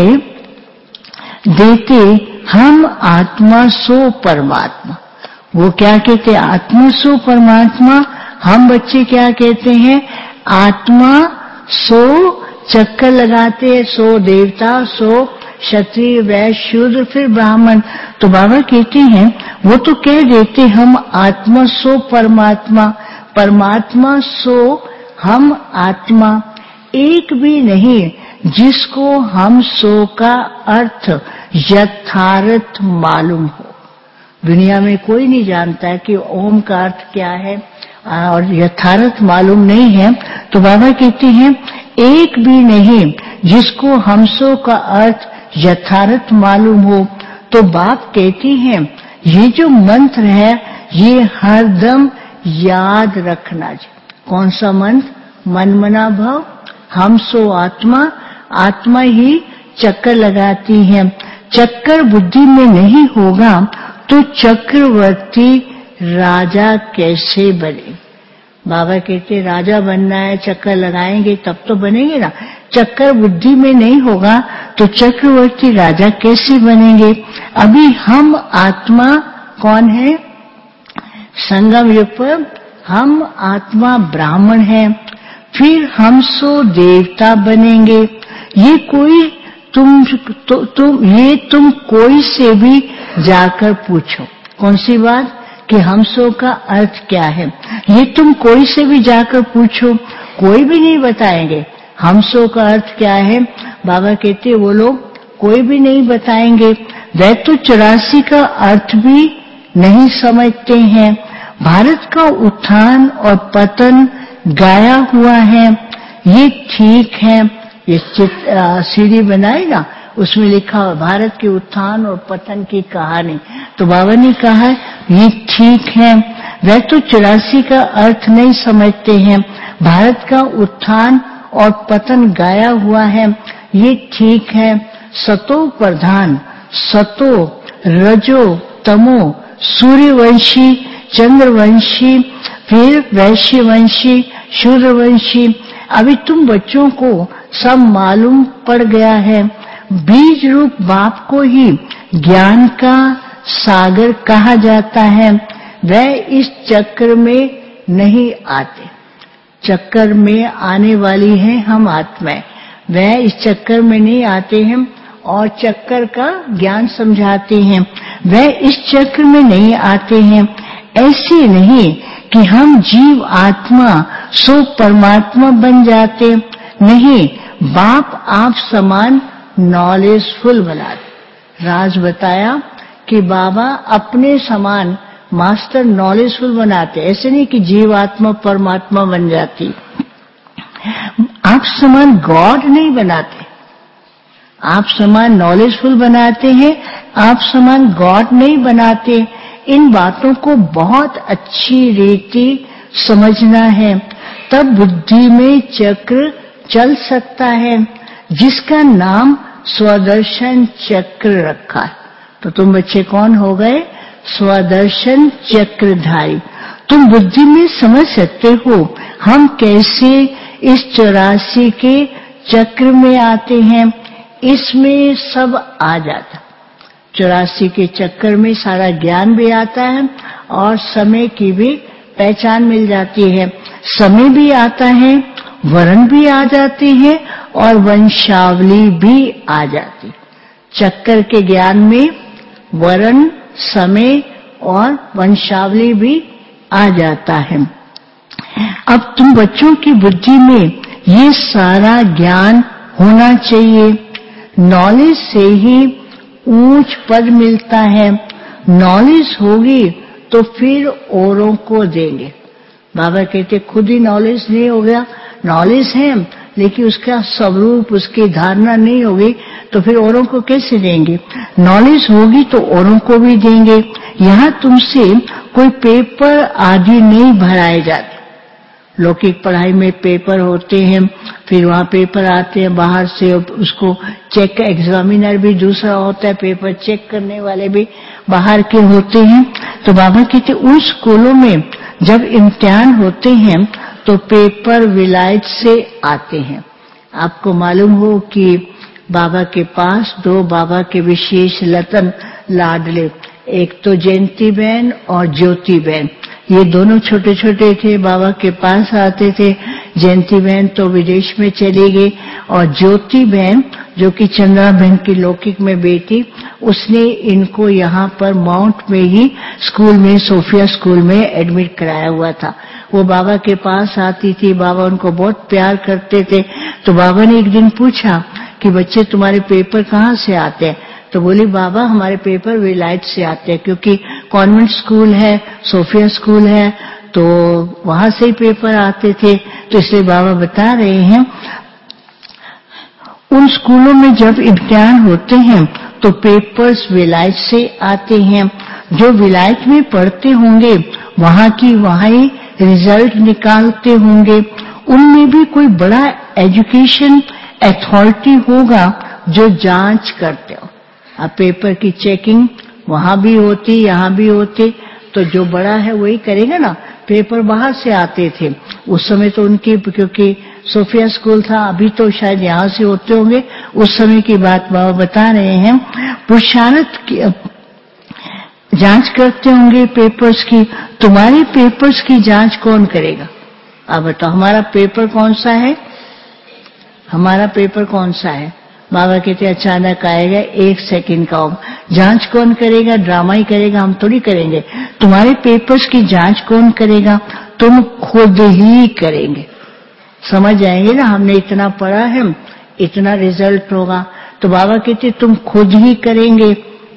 देते हम आत्मा सो परमात्मा। वो क्या कहते? आत्मा सो परमात्मा। हम बच्चे क्या कहते हैं? आत्मा सो चक्कर लगाते हैं, सो देवता, सो क्षत्रिय, वैश्य, शूद्र, फिर ब्राह्मण। तो बाबा कहते हैं वो तो कह देते हम आत्मा सो परमात्मा, परमात्मा सो हम आत्मा। एक भी नहीं जिसको हम सो का अर्थ यथार्थ मालूम हो। दुनिया में कोई नहीं जानता है कि ओम का अर्थ क्या है और यथार्थ मालूम नहीं है। तो बाबा कहते हैं एक भी नहीं जिसको हमसो का अर्थ यथार्थ मालूम हो। तो बाप कहते हैं ये जो मंत्र है ये हरदम याद रखना चाहिए। कौन सा मंत्र? मनमना भव, हम सो आत्मा, आत्मा ही चक्कर लगाती है। चक्कर बुद्धि में नहीं होगा तो चक्रवर्ती राजा कैसे बने? बाबा कहते राजा बनना है, चक्कर लगाएंगे तब तो बनेंगे ना। चक्कर बुद्धि में नहीं होगा तो चक्रवर्ती राजा कैसे बनेंगे? अभी हम आत्मा कौन है? संगम युग पर हम आत्मा ब्राह्मण हैं, फिर हम सो देवता बनेंगे। ये कोई तुम तो, तुम ये तुम कोई से भी जाकर पूछो। कौन सी बात? कि हम सो का अर्थ क्या है। ये तुम कोई से भी जाकर पूछो, कोई भी नहीं बताएंगे हम सो का अर्थ क्या है। बाबा कहते वो लोग कोई भी नहीं बताएंगे। वह तो चौरासी का अर्थ भी नहीं समझते हैं। भारत का उत्थान और पतन गाया हुआ है, ये ठीक है। ये सीडी बनाई ना, उसमें लिखा हुआ भारत के उत्थान और पतन की कहानी। तो बाबा ने कहा ये ठीक है। वह तो चौरासी का अर्थ नहीं समझते हैं। भारत का उत्थान और पतन गाया हुआ है, ये ठीक है। सतो प्रधान, सतो, रजो, तमो, सूर्यवंशी, चंद्रवंशी, फिर वैश्यवंशी, शूद्रवंशी। अभी तुम बच्चों को सब मालूम पड़ गया है। बीज रूप बाप को ही ज्ञान का सागर कहा जाता है। वह इस चक्र में नहीं आते। चक्कर में आने वाली है हम आत्माएं, वह इस चक्कर में नहीं आते हैं और चक्कर का ज्ञान समझाते हैं। वह इस चक्र में नहीं आते हैं। ऐसे नहीं कि हम जीव आत्मा सो परमात्मा बन जाते, नहीं। बाप आप समान नॉलेजफुल बनाते। राज बताया कि बाबा अपने समान मास्टर नॉलेजफुल बनाते। ऐसे नहीं कि जीव आत्मा परमात्मा बन जाती। आप समान गॉड नहीं बनाते, आप समान नॉलेजफुल बनाते हैं, आप समान गॉड नहीं बनाते। इन बातों को बहुत अच्छी रीति समझना है, तब बुद्धि में चक्र चल सकता है, जिसका नाम स्वदर्शन चक्र रखा है। तो तुम बच्चे कौन हो गए? स्वदर्शन चक्रधारी। तुम बुद्धि में समझ सकते हो हम कैसे इस चौरासी के चक्र में आते हैं। इसमें सब आ जाता। चौरासी के चक्कर में सारा ज्ञान भी आता है और समय की भी पहचान मिल जाती है। समय भी आता है, वर्ण भी आ जाते हैं और वंशावली भी आ जाती। चक्कर के ज्ञान में वर्ण, समय और वंशावली भी आ जाता है। अब तुम बच्चों की बुद्धि में ये सारा ज्ञान होना चाहिए। नॉलेज से ही ऊंच पद मिलता है। नॉलेज होगी तो फिर औरों को देंगे। बाबा कहते खुद ही नॉलेज नहीं हो गया, नॉलेज है लेकिन उसका स्वरूप, उसकी धारणा नहीं होगी तो फिर औरों को कैसे देंगे? नॉलेज होगी तो औरों को भी देंगे। यहाँ तुमसे कोई पेपर आदि नहीं भराए जाते। लौकिक पढ़ाई में पेपर होते हैं, फिर वहाँ पेपर आते हैं बाहर से, उसको चेक, एग्जामिनर भी दूसरा होता है, पेपर चेक करने वाले भी बाहर के होते हैं। तो बाबा कहते उन स्कूलों में जब इम्तिहान होते हैं तो पेपर विलायत से आते हैं। आपको मालूम हो कि बाबा के पास दो बाबा के विशेष रतन लाडले, एक तो जयंती बहन और ज्योति बहन, ये दोनों छोटे छोटे थे, बाबा के पास आते थे। जयंती बहन तो विदेश में चली गई और ज्योति बहन जो कि चंद्रा बहन की लौकिक में बेटी, उसने इनको यहाँ पर माउंट में ही स्कूल में, सोफिया स्कूल में एडमिट कराया हुआ था। वो बाबा के पास आती थी, बाबा उनको बहुत प्यार करते थे। तो बाबा ने एक दिन पूछा कि बच्चे तुम्हारे पेपर कहाँ से आते हैं? तो बोली बाबा हमारे पेपर विलायत से आते हैं, क्योंकि कॉन्वेंट स्कूल है, सोफिया स्कूल है, तो वहां से ही पेपर आते थे। तो इसलिए बाबा बता रहे हैं उन स्कूलों में जब इम्तिहान होते हैं तो पेपर्स विलायत से आते हैं। जो विलायत में पढ़ते होंगे वहां की वहां ही रिजल्ट निकालते होंगे। उनमें भी कोई बड़ा एजुकेशन अथॉरिटी होगा जो जांच करते हो। अब पेपर की चेकिंग वहां भी होती, यहाँ भी होती, तो जो बड़ा है वही करेगा ना। पेपर बाहर से आते थे उस समय तो उनकी, क्योंकि सोफिया स्कूल था, अभी तो शायद यहाँ से होते होंगे, उस समय की बात बाबा बता रहे हैं। पुरुषार्थ की जांच करते होंगे पेपर्स की। तुम्हारे पेपर्स की जांच कौन करेगा? अब बताओ हमारा पेपर कौन सा है? हमारा पेपर कौन सा है? बाबा कहते अचानक आएगा, एक सेकंड का होगा। जांच कौन करेगा? ड्रामा ही करेगा, हम थोड़ी करेंगे। तुम्हारे पेपर्स की जांच कौन करेगा? तुम खुद ही करेंगे। समझ जाएंगे ना, हमने इतना पढ़ा है, इतना रिजल्ट होगा। तो बाबा कहते तुम खुद ही करेंगे।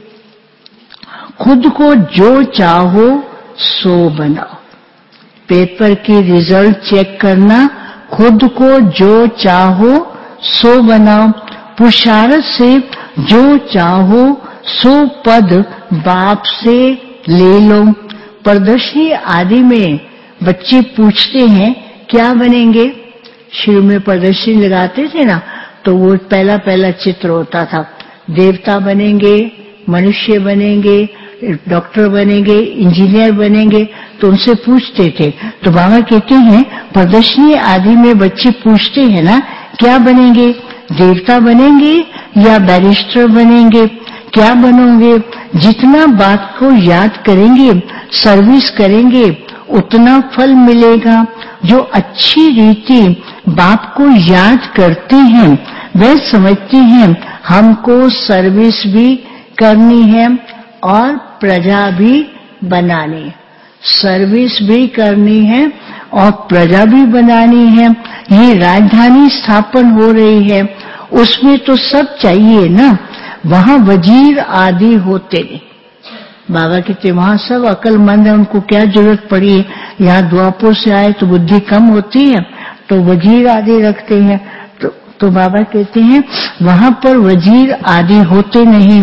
खुद को जो चाहो सो बनाओ। पेपर की रिजल्ट चेक करना, खुद को जो चाहो सो बनाओ। पुरुषार्थ से जो चाहो सो पद बाप से ले लो। प्रदर्शनी आदि में बच्चे पूछते हैं क्या बनेंगे? शुरू में प्रदर्शनी लगाते थे ना, तो वो पहला पहला चित्र होता था, देवता बनेंगे, मनुष्य बनेंगे, डॉक्टर बनेंगे, इंजीनियर बनेंगे, तो उनसे पूछते थे। तो बाबा कहते हैं प्रदर्शनी आदि में बच्चे पूछते हैं ना क्या बनेंगे? देवता बनेंगे या बैरिस्टर बनेंगे? क्या बनोगे? जितना बात को याद करेंगे, सर्विस करेंगे, उतना फल मिलेगा। जो अच्छी रीति बाप को याद करते हैं वे समझते हैं हमको सर्विस भी करनी है और प्रजा भी बनानी है। सर्विस भी करनी है और प्रजा भी बनानी है। ये राजधानी स्थापन हो रही है, उसमें तो सब चाहिए ना। वहां वजीर आदि होते नहीं। बाबा कहते वहां सब अक्लमंद है, उनको क्या जरूरत पड़ी है? यहाँ द्वापर से आए तो बुद्धि कम होती है, तो वजीर आदि रखते हैं। तो, तो बाबा कहते हैं वहां पर वजीर आदि होते नहीं,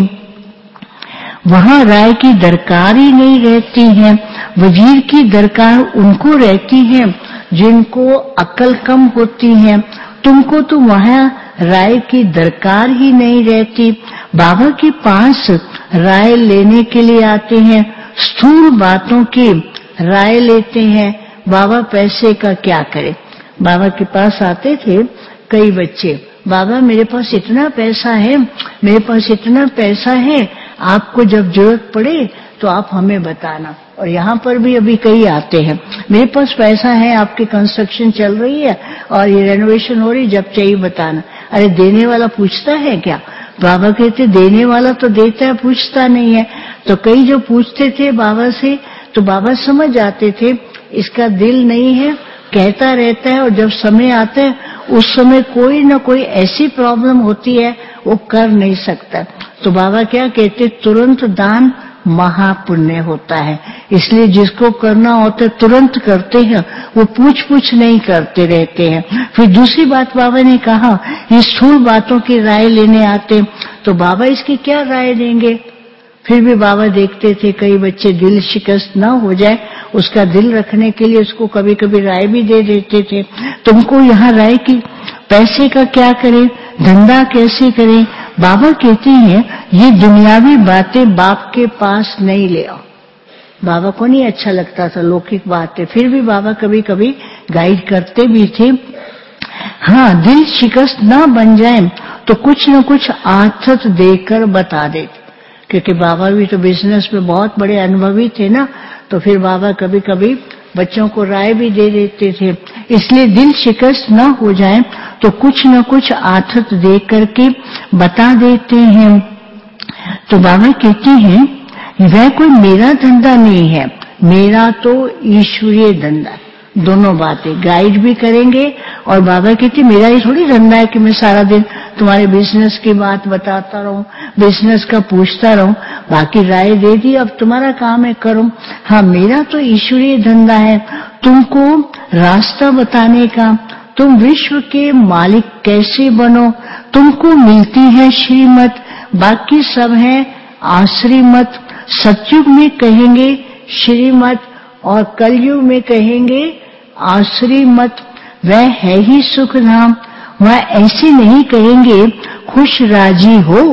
वहां राय की दरकार ही नहीं रहती है। वजीर की दरकार उनको रहती है जिनको अकल कम होती है। तुमको तो वहां राय की दरकार ही नहीं रहती। बाबा के पास राय लेने के लिए आते हैं, स्थूल बातों की राय लेते हैं। बाबा पैसे का क्या करे? बाबा के पास आते थे कई बच्चे, बाबा मेरे पास इतना पैसा है, मेरे पास इतना पैसा है, आपको जब जरूरत पड़े तो आप हमें बताना। और यहाँ पर भी अभी कई आते हैं, मेरे पास पैसा है, आपकी कंस्ट्रक्शन चल रही है और ये रेनोवेशन हो रही, जब चाहिए बताना। अरे देने वाला पूछता है क्या? बाबा कहते देने वाला तो देता है, पूछता नहीं है। तो कई जो पूछते थे बाबा से, तो बाबा समझ जाते थे इसका दिल नहीं है, कहता रहता है, और जब समय आता है उस समय कोई ना कोई ऐसी प्रॉब्लम होती है वो कर नहीं सकता। तो बाबा क्या कहते, तुरंत दान महापुण्य होता है। इसलिए जिसको करना होता है तुरंत करते हैं, वो पूछ पूछ नहीं करते रहते हैं। फिर दूसरी बात बाबा ने कहा, ये स्थूल बातों की राय लेने आते तो बाबा इसकी क्या राय देंगे। फिर भी बाबा देखते थे कई बच्चे दिल शिकस्त ना हो जाए, उसका दिल रखने के लिए उसको कभी कभी राय भी दे देते थे। तुमको यहाँ राय की, पैसे का क्या करें, धंधा कैसे करें। बाबा कहते हैं ये दुनियावी बातें बाप के पास नहीं ले आओ। बाबा को नहीं अच्छा लगता था लौकिक बातें, फिर भी बाबा कभी कभी गाइड करते भी थे। हाँ, दिल शिकस्त ना बन जाए तो कुछ न कुछ आथत देकर बता देते, क्योंकि बाबा भी तो बिजनेस में बहुत बड़े अनुभवी थे ना, तो फिर बाबा कभी कभी बच्चों को राय भी दे देते थे। इसलिए दिल शिकस्त न हो जाए तो कुछ न कुछ आथत दे करके बता देते हैं। तो बाबा कहते हैं वह कोई मेरा धंधा नहीं है, मेरा तो ईश्वरीय धंधा है। दोनों बातें गाइड भी करेंगे और बाबा कहते मेरा ये थोड़ी धंधा है कि मैं सारा दिन तुम्हारे बिजनेस की बात बताता रहूं, बिजनेस का पूछता रहूं, बाकी राय दे दी, अब तुम्हारा काम है करो। हाँ, मेरा तो ईश्वरीय धंधा है, तुमको रास्ता बताने का, तुम विश्व के मालिक कैसे बनो। तुमको मिलती है श्रीमत, बाकी सब है आश्रीमत। सतयुग में कहेंगे श्रीमत और कलयुग में कहेंगे आश्रीमत। वह है ही सुख धाम, वह ऐसे नहीं कहेंगे खुश राजी हो।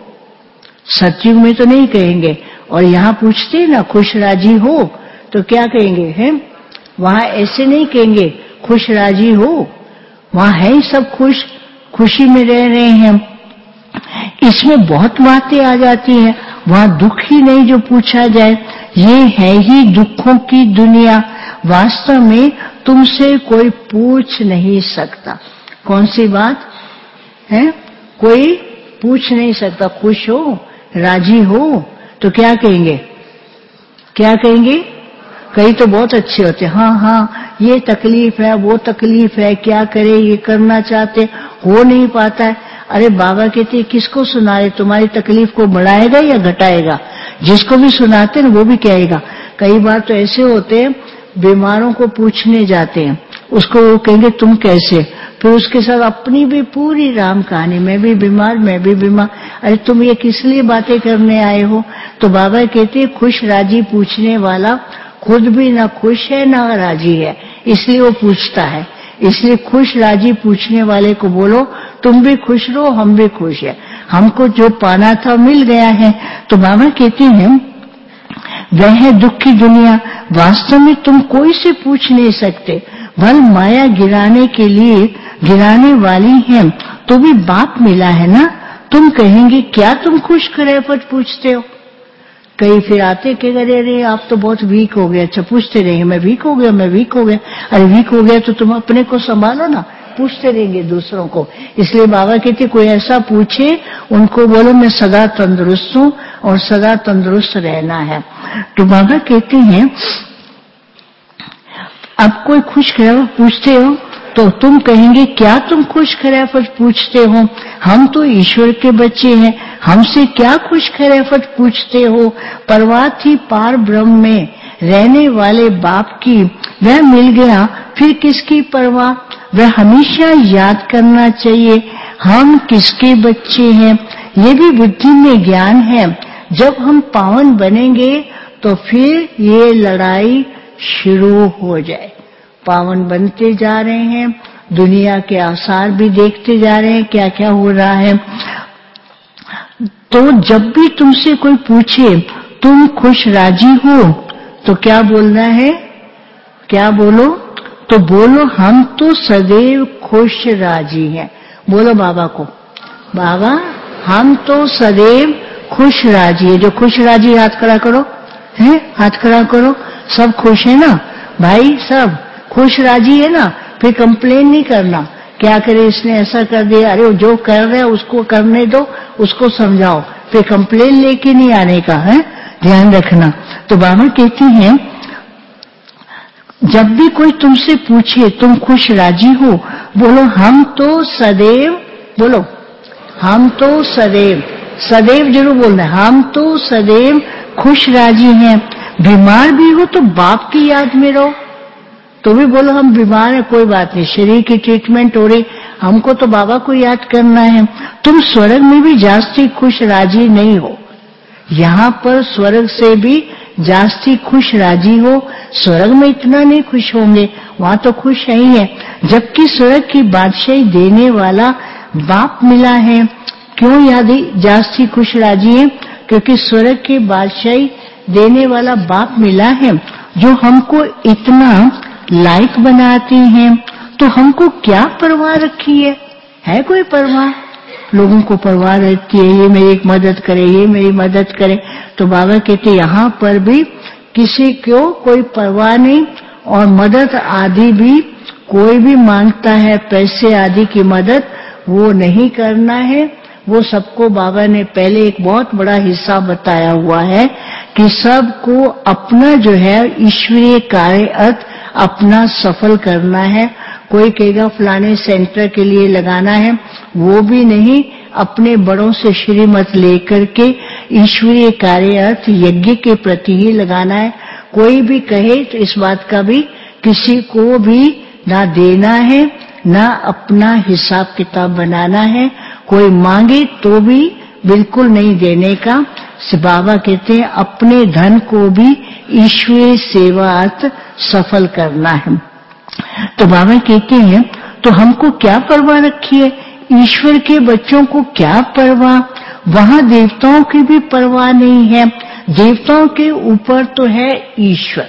सतयुग में तो नहीं कहेंगे, और यहाँ पूछते ना खुश राजी हो तो क्या कहेंगे, हैं वहां ऐसे नहीं कहेंगे खुश राजी हो, वहां है ही सब खुश, खुशी में रह रहे हैं। इसमें बहुत बातें आ जाती हैं, वहां दुख ही नहीं जो पूछा जाए। ये है ही दुखों की दुनिया, वास्तव में तुमसे कोई पूछ नहीं सकता। कौन सी बात है, कोई पूछ नहीं सकता। खुश हो, राजी हो तो क्या कहेंगे, क्या कहेंगे। कई तो बहुत अच्छे होते, हाँ हाँ ये तकलीफ है, वो तकलीफ है, क्या करे, ये करना चाहते, हो नहीं पाता है। अरे बाबा कहते किसको सुनाए, तुम्हारी तकलीफ को बढ़ाएगा या घटाएगा। जिसको भी सुनाते हैं वो भी कहेगा। कई बार तो ऐसे होते हैं बीमारों को पूछने जाते हैं, उसको वो कहेंगे तुम कैसे, फिर उसके साथ अपनी भी पूरी राम कहानी, मैं भी बीमार, मैं भी बीमार, अरे तुम ये किस लिए बातें करने आए हो। तो बाबा कहते खुश राजी पूछने वाला खुद भी ना खुश है ना राजी है, इसलिए वो पूछता है। इसलिए खुश राजी पूछने वाले को बोलो तुम भी खुश रहो, हम भी खुश है, हमको जो पाना था मिल गया है। तो बाबा कहते हैं वह है दुख की दुनिया, वास्तव में तुम कोई से पूछ नहीं सकते। भल माया गिराने के लिए गिराने वाली है तो भी बाप मिला है ना। तुम कहेंगे क्या तुम खुश खैरियत पूछते हो। कई फिर आते कि अरे अरे आप तो बहुत वीक हो गए। अच्छा पूछते रहेंगे मैं वीक हो गया, मैं वीक हो गया। अरे वीक हो गया तो तुम अपने को संभालो ना, पूछते रहेंगे दूसरों को। इसलिए बाबा कहते कोई ऐसा पूछे उनको बोलो मैं सदा तंदुरुस्त हूँ और सदा तंदुरुस्त रहना है। तो बाबा कहते हैं अब कोई खुश खैरियत पूछते हो तो तुम कहेंगे क्या तुम खुश खैरियत पूछते हो, हम तो ईश्वर के बच्चे हैं, हमसे क्या खुश खैरियत पूछते हो। परवाह थी पार ब्रह्म में रहने वाले बाप की, वह मिल गया फिर किसकी परवाह। वह हमेशा याद करना चाहिए हम किसके बच्चे हैं, ये भी बुद्धि में ज्ञान है। जब हम पावन बनेंगे तो फिर ये लड़ाई शुरू हो जाए। पावन बनते जा रहे हैं, दुनिया के आसार भी देखते जा रहे हैं क्या क्या हो रहा है। तो जब भी तुमसे कोई पूछे तुम खुश राजी हो तो क्या बोलना है, क्या बोलो, तो बोलो हम तो सदैव खुश राजी हैं। बोलो बाबा को, बाबा हम तो सदैव खुश राजी है। जो खुश राजी हाथ खड़ा करो, हैं हाथ खड़ा करो। सब खुश है ना भाई, सब खुश राजी है ना। फिर कंप्लेन नहीं करना क्या करे इसने ऐसा कर दिया, अरे जो कर रहा है उसको करने दो, उसको समझाओ, फिर कंप्लेन लेके नहीं आने का है, ध्यान रखना। तो बाबा कहती हैं जब भी कोई तुमसे पूछे तुम खुश राजी हो, बोलो हम तो सदैव, बोलो हम तो सदैव, सदैव जरूर बोलना है, हम तो सदैव खुश राजी हैं। बीमार भी हो तो बाप की याद में रहो, तो भी बोलो हम बीमार हैं, कोई बात नहीं, शरीर की ट्रीटमेंट हो रही, हमको तो बाबा को याद करना है। तुम स्वर्ग में भी जास्ती खुश राजी नहीं हो, यहाँ पर स्वर्ग से भी जास्ती खुश राजी हो, स्वर्ग में इतना नहीं खुश होंगे, वहां तो खुश है ही है। जबकि स्वर्ग की बादशाही देने वाला बाप मिला है, क्यों याद जास्ती खुश राजी है? क्योंकि स्वर्ग की बादशाही देने वाला बाप मिला है, जो हमको इतना लायक बनाते हैं। तो हमको क्या परवाह रखी है? है कोई परवाह? लोगों को परवाह रहती है, ये मेरी मदद करे, ये मेरी मदद करे। तो बाबा कहते यहाँ पर भी किसी को कोई परवाह नहीं, और मदद आदि भी कोई भी मांगता है, पैसे आदि की मदद वो नहीं करना है। वो सबको बाबा ने पहले एक बहुत बड़ा हिस्सा बताया हुआ है कि सबको अपना जो है ईश्वरीय कार्य अर्थ अपना सफल करना है। कोई कहेगा फलाने सेंटर के लिए लगाना है, वो भी नहीं, अपने बड़ों से श्रीमत लेकर के ईश्वरीय कार्य अर्थ यज्ञ के प्रति ही लगाना है। कोई भी कहे तो इस बात का भी किसी को भी ना देना है, ना अपना हिसाब किताब बनाना है। कोई मांगे तो भी बिल्कुल नहीं देने का। बाबा कहते हैं अपने धन को भी ईश्वरीय सेवार्थ सफल करना है। तो बाबा कहते हैं तो हमको क्या परवाह रखी है? ईश्वर के बच्चों को क्या परवाह? वहां देवताओं की भी परवाह नहीं है। देवताओं के ऊपर तो है ईश्वर,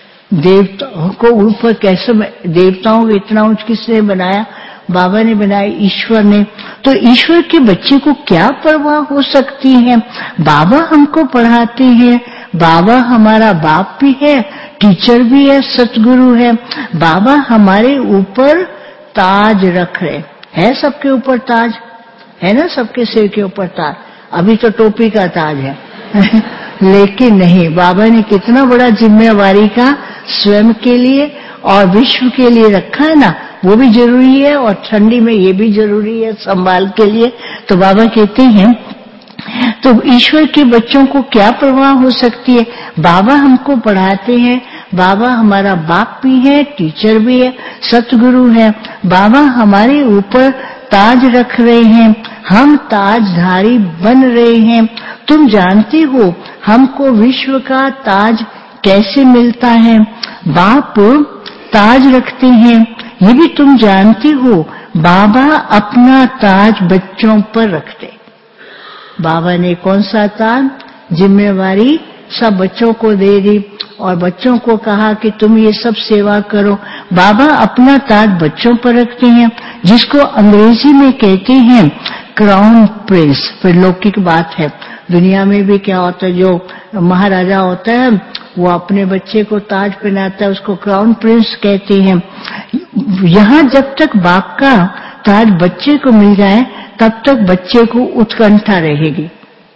देवताओं को ऊपर कैसे? देवताओं को इतना ऊंच किसने बनाया? बाबा ने बनाया, ईश्वर ने। तो ईश्वर के बच्चे को क्या परवाह हो सकती है? बाबा हमको पढ़ाते हैं, बाबा हमारा बाप भी है, टीचर भी है, सतगुरु है। बाबा हमारे ऊपर ताज रख रहे है, सबके ऊपर ताज है ना, सबके सिर के ऊपर ताज। अभी तो टोपी का ताज है लेकिन नहीं, बाबा ने कितना बड़ा जिम्मेवारी का स्वयं के लिए और विश्व के लिए रखा है ना, वो भी जरूरी है, और ठंडी में ये भी जरूरी है संभाल के लिए। तो बाबा कहते हैं तो ईश्वर के बच्चों को क्या परवाह हो सकती है? बाबा हमको पढ़ाते हैं, बाबा हमारा बाप भी है, टीचर भी है, सतगुरु है। बाबा हमारे ऊपर ताज रख रहे हैं, हम ताजधारी बन रहे हैं। तुम जानते हो हमको विश्व का ताज कैसे मिलता है? बाप ताज रखते हैं, ये भी तुम जानते हो। बाबा अपना ताज बच्चों पर रखते। बाबा ने कौन सा ताज? जिम्मेवारी सब बच्चों को दे दी और बच्चों को कहा कि तुम ये सब सेवा करो। बाबा अपना ताज बच्चों पर रखते हैं, जिसको अंग्रेजी में कहते हैं क्राउन प्रिंस। फिर लौकिक बात है, दुनिया में भी क्या होता है, जो महाराजा होता है वो अपने बच्चे को ताज पहनाता है, उसको क्राउन प्रिंस कहते हैं। यहाँ जब तक बाप का ताज बच्चे को मिल जाए तब तक बच्चे को उत्कंठा रहेगी।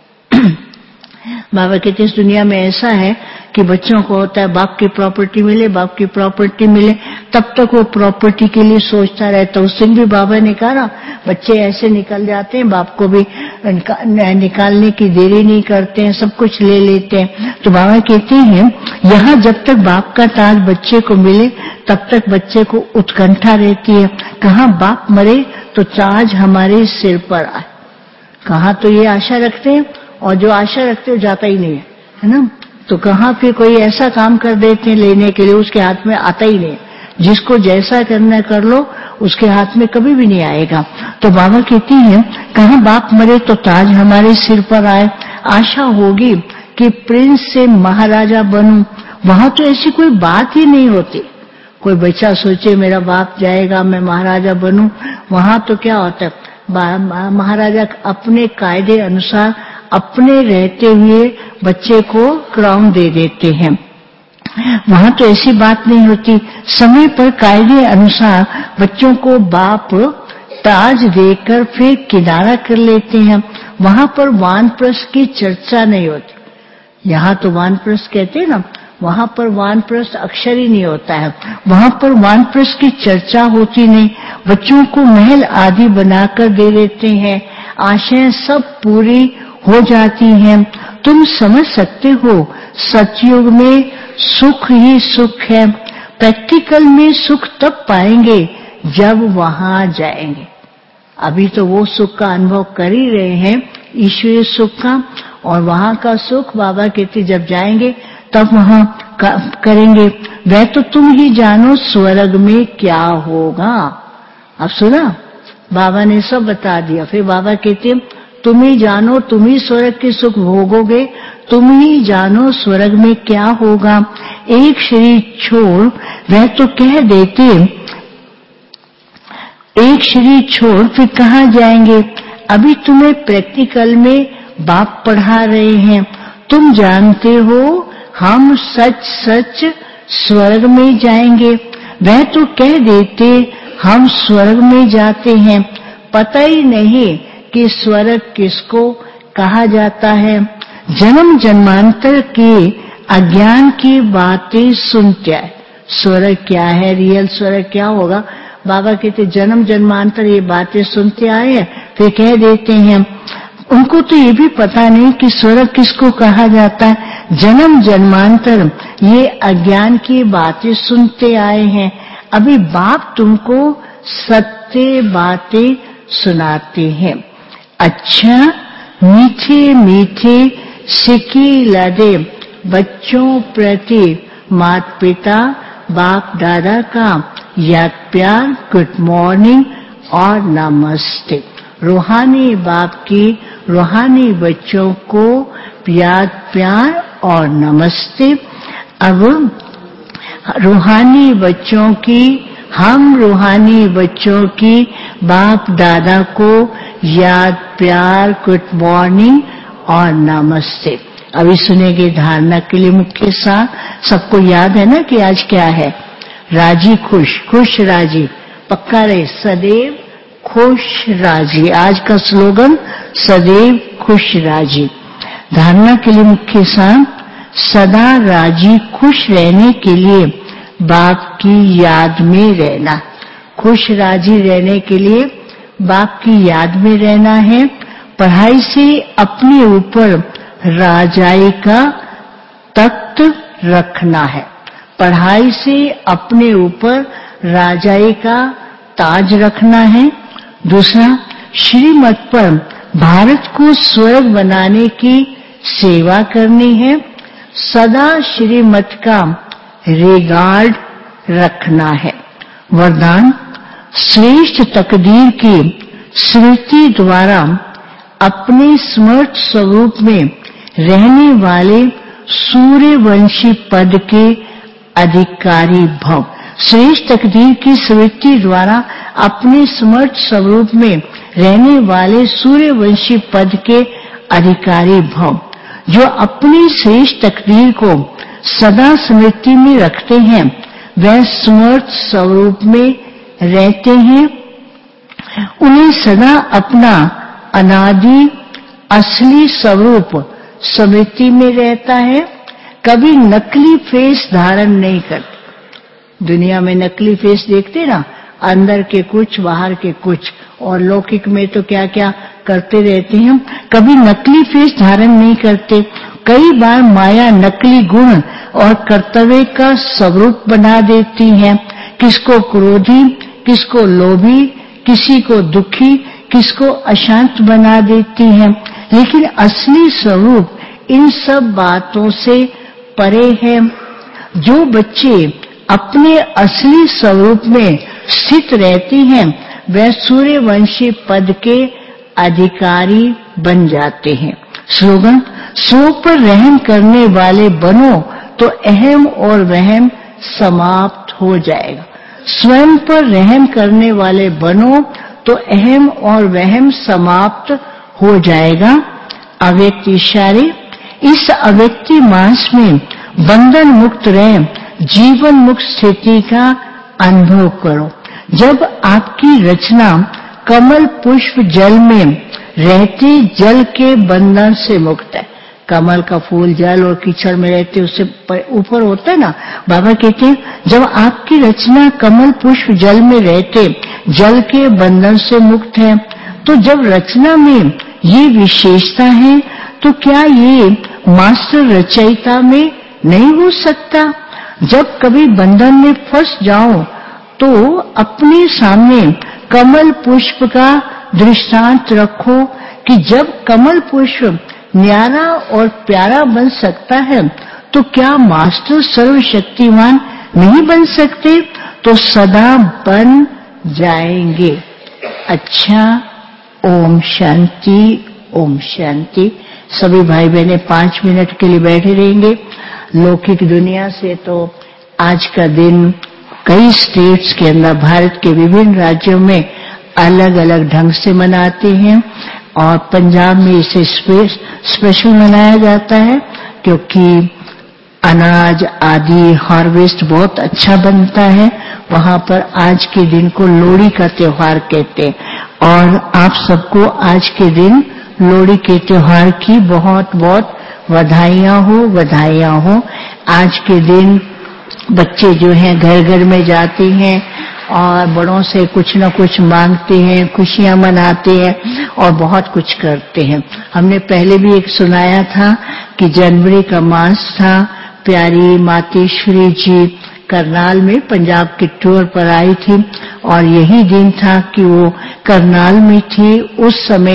बाबा कहते इस दुनिया में ऐसा है कि बच्चों को होता है बाप की प्रॉपर्टी मिले, बाप की प्रॉपर्टी मिले, तब तक वो प्रॉपर्टी के लिए सोचता रहता। उस दिन भी बाबा ने कहा बच्चे ऐसे निकल जाते हैं, बाप को भी निकालने की देरी नहीं करते हैं, सब कुछ ले लेते हैं। तो बाबा कहते हैं यहाँ जब तक बाप का ताज बच्चे को मिले तब तक बच्चे को उत्कंठा रहती है, कहाँ बाप मरे तो ताज हमारे सिर पर आए। कहाँ तो ये आशा रखते हैं, और जो आशा रखते हो जाता ही नहीं है, है ना। तो कहाँ फिर कोई ऐसा काम कर देते हैं लेने के लिए, उसके हाथ में आता ही नहीं। जिसको जैसा करना कर लो, उसके हाथ में कभी भी नहीं आएगा। तो बाबा कहती हैं कहाँ बाप मरे तो ताज हमारे सिर पर आए। आशा होगी कि प्रिंस से महाराजा बनूं, वहां तो ऐसी कोई बात ही नहीं होती। कोई बच्चा सोचे मेरा बाप जाएगा मैं महाराजा बनूं, वहां तो क्या होता है महाराजा अपने कायदे अनुसार अपने रहते हुए बच्चे को क्राउन दे देते हैं। वहां तो ऐसी बात नहीं होती, समय पर कायदे अनुसार बच्चों को बाप ताज देकर फिर किनारा कर लेते हैं। वहां पर वानप्रस्थ की चर्चा नहीं होती। यहाँ तो वानप्रस्थ कहते हैं ना, वहां पर वानप्रस्थ अक्षर ही नहीं होता है। वहां पर वानप्रस्थ की चर्चा होती नहीं। बच्चों को महल आदि बनाकर दे देते हैं, आशाएं सब पूरी हो जाती हैं। तुम समझ सकते हो सतयुग में सुख ही सुख है। प्रैक्टिकल में सुख तब पाएंगे जब वहां जाएंगे। अभी तो वो सुख का अनुभव कर ही रहे हैं, ईश्वरीय सुख का, और वहां का सुख बाबा कहते जब जाएंगे तब वहां करेंगे। वह तो तुम ही जानो स्वर्ग में क्या होगा। अब सुना, बाबा ने सब बता दिया। फिर बाबा कहते तुम ही जानो, तुम ही स्वर्ग के सुख भोगोगे, तुम ही जानो स्वर्ग में क्या होगा। एक शरीर छोड़ वह तो कह देते, एक शरीर छोड़ फिर कहाँ जाएंगे। अभी तुम्हें प्रैक्टिकल में बाप पढ़ा रहे हैं। तुम जानते हो हम सच सच स्वर्ग में जाएंगे। वह तो कह देते हम स्वर्ग में जाते हैं। पता ही नहीं कि स्वर्ग किसको कहा जाता है। जन्म जन्मांतर के अज्ञान की बातें सुनते आए। स्वर्ग क्या है, रियल स्वर्ग क्या होगा, बाबा कहते जन्म जन्मांतर ये बातें सुनते आए हैं। फिर कह देते हैं उनको तो ये भी पता नहीं कि स्वर्ग किसको कहा जाता है। जन्म जन्मांतर ये अज्ञान की बातें सुनते आए हैं। अभी बाप तुमको सत्य बातें सुनाते हैं। अच्छा मीठे मीठे सिक्की लदे बच्चों प्रति माता पिता बाप दादा का याद प्यार, गुड मॉर्निंग और नमस्ते। रूहानी बाप की रूहानी बच्चों को याद प्यार और नमस्ते। अब रूहानी बच्चों की, हम रूहानी बच्चों की बाप दादा को याद प्यार, गुड मॉर्निंग और नमस्ते। अभी सुनेंगे धारणा के लिए मुख्य साथ। सबको याद है ना कि आज क्या है, राजी खुश, खुश राजी, पक्का रहे, सदैव खुश राजी। आज का स्लोगन सदैव खुश राजी। धारणा के लिए मुख्य साथ, सदा राजी खुश रहने के लिए बाप की याद में रहना। खुश राजी रहने के लिए बाप की याद में रहना है। पढ़ाई से अपने ऊपर राजाई का तख्त रखना है। पढ़ाई से अपने ऊपर राजाई का ताज रखना है। दूसरा, श्रीमत पर भारत को स्वर्ग बनाने की सेवा करनी है। सदा श्रीमत का रिगार्ड रखना है। वरदान, श्रेष्ठ तकदीर की स्मृति द्वारा अपने स्मृत स्वरूप में रहने वाले सूर्यवंशी पद के अधिकारी भव। श्रेष्ठ तकदीर की स्मृति द्वारा अपने स्मृत स्वरूप में रहने वाले सूर्यवंशी पद के अधिकारी भव। जो अपनी श्रेष्ठ तकदीर को सदा स्मृति में रखते हैं वह स्मृत स्वरूप में रहते हैं। उन्हें सदा अपना अनादि असली स्वरूप स्मृति में रहता है। कभी नकली फेस धारण नहीं करते। दुनिया में नकली फेस देखते ना, अंदर के कुछ बाहर के कुछ, और लौकिक में तो क्या क्या करते रहते हैं। कभी नकली फेस धारण नहीं करते। कई बार माया नकली गुण और कर्तव्य का स्वरूप बना देती है। किसको क्रोधी, किसको लोभी, किसी को दुखी, किसको अशांत बना देती है। लेकिन असली स्वरूप इन सब बातों से परे है। जो बच्चे अपने असली स्वरूप में स्थित रहते हैं वह सूर्यवंशी पद के अधिकारी बन जाते हैं। स्लोगन, सो पर रहम करने वाले बनो तो अहम और वहम समाप्त हो जाएगा। स्वयं पर रहम करने वाले बनो तो अहम और वहम समाप्त हो जाएगा। अव्यक्त इशारे, इस अव्यक्ति मास में बंधन मुक्त रह जीवन मुक्त स्थिति का अनुभव करो। जब आपकी रचना कमल पुष्प जल में रहते जल के बंधन से मुक्त है। कमल का फूल जल और कीचड़ में रहते उससे ऊपर होता है ना। बाबा कहते हैं जब आपकी रचना कमल पुष्प जल में रहते जल के बंधन से मुक्त है, तो जब रचना में ये विशेषता है, तो क्या ये मास्टर रचयिता में नहीं हो सकता? जब कभी बंधन में फंस जाओ तो अपने सामने कमल पुष्प का दृष्टांत रखो कि जब कमल पुष्प न्यारा और प्यारा बन सकता है तो क्या मास्टर सर्वशक्तिमान नहीं बन सकते? तो सदा बन जाएंगे। अच्छा, ओम शांति, ओम शांति। सभी भाई बहने पांच मिनट के लिए बैठे रहेंगे। लौकिक दुनिया से तो आज का दिन कई स्टेट्स के अंदर, भारत के विभिन्न राज्यों में अलग अलग ढंग से मनाते हैं और पंजाब में इसे स्पेशल मनाया जाता है क्योंकि अनाज आदि हार्वेस्ट बहुत अच्छा बनता है। वहां पर आज के दिन को लोहड़ी का त्योहार कहते हैं और आप सबको आज के दिन लोहड़ी के त्योहार की बहुत बहुत बधाइयां हो, बधाइयां हो। आज के दिन बच्चे जो हैं घर घर में जाते हैं और बड़ों से कुछ न कुछ मांगते हैं, खुशियां मनाते हैं और बहुत कुछ करते हैं। हमने पहले भी एक सुनाया था कि जनवरी का मास था, प्यारी मातेश्वरी जी करनाल में पंजाब के टूर पर आई थी और यही दिन था कि वो करनाल में थी। उस समय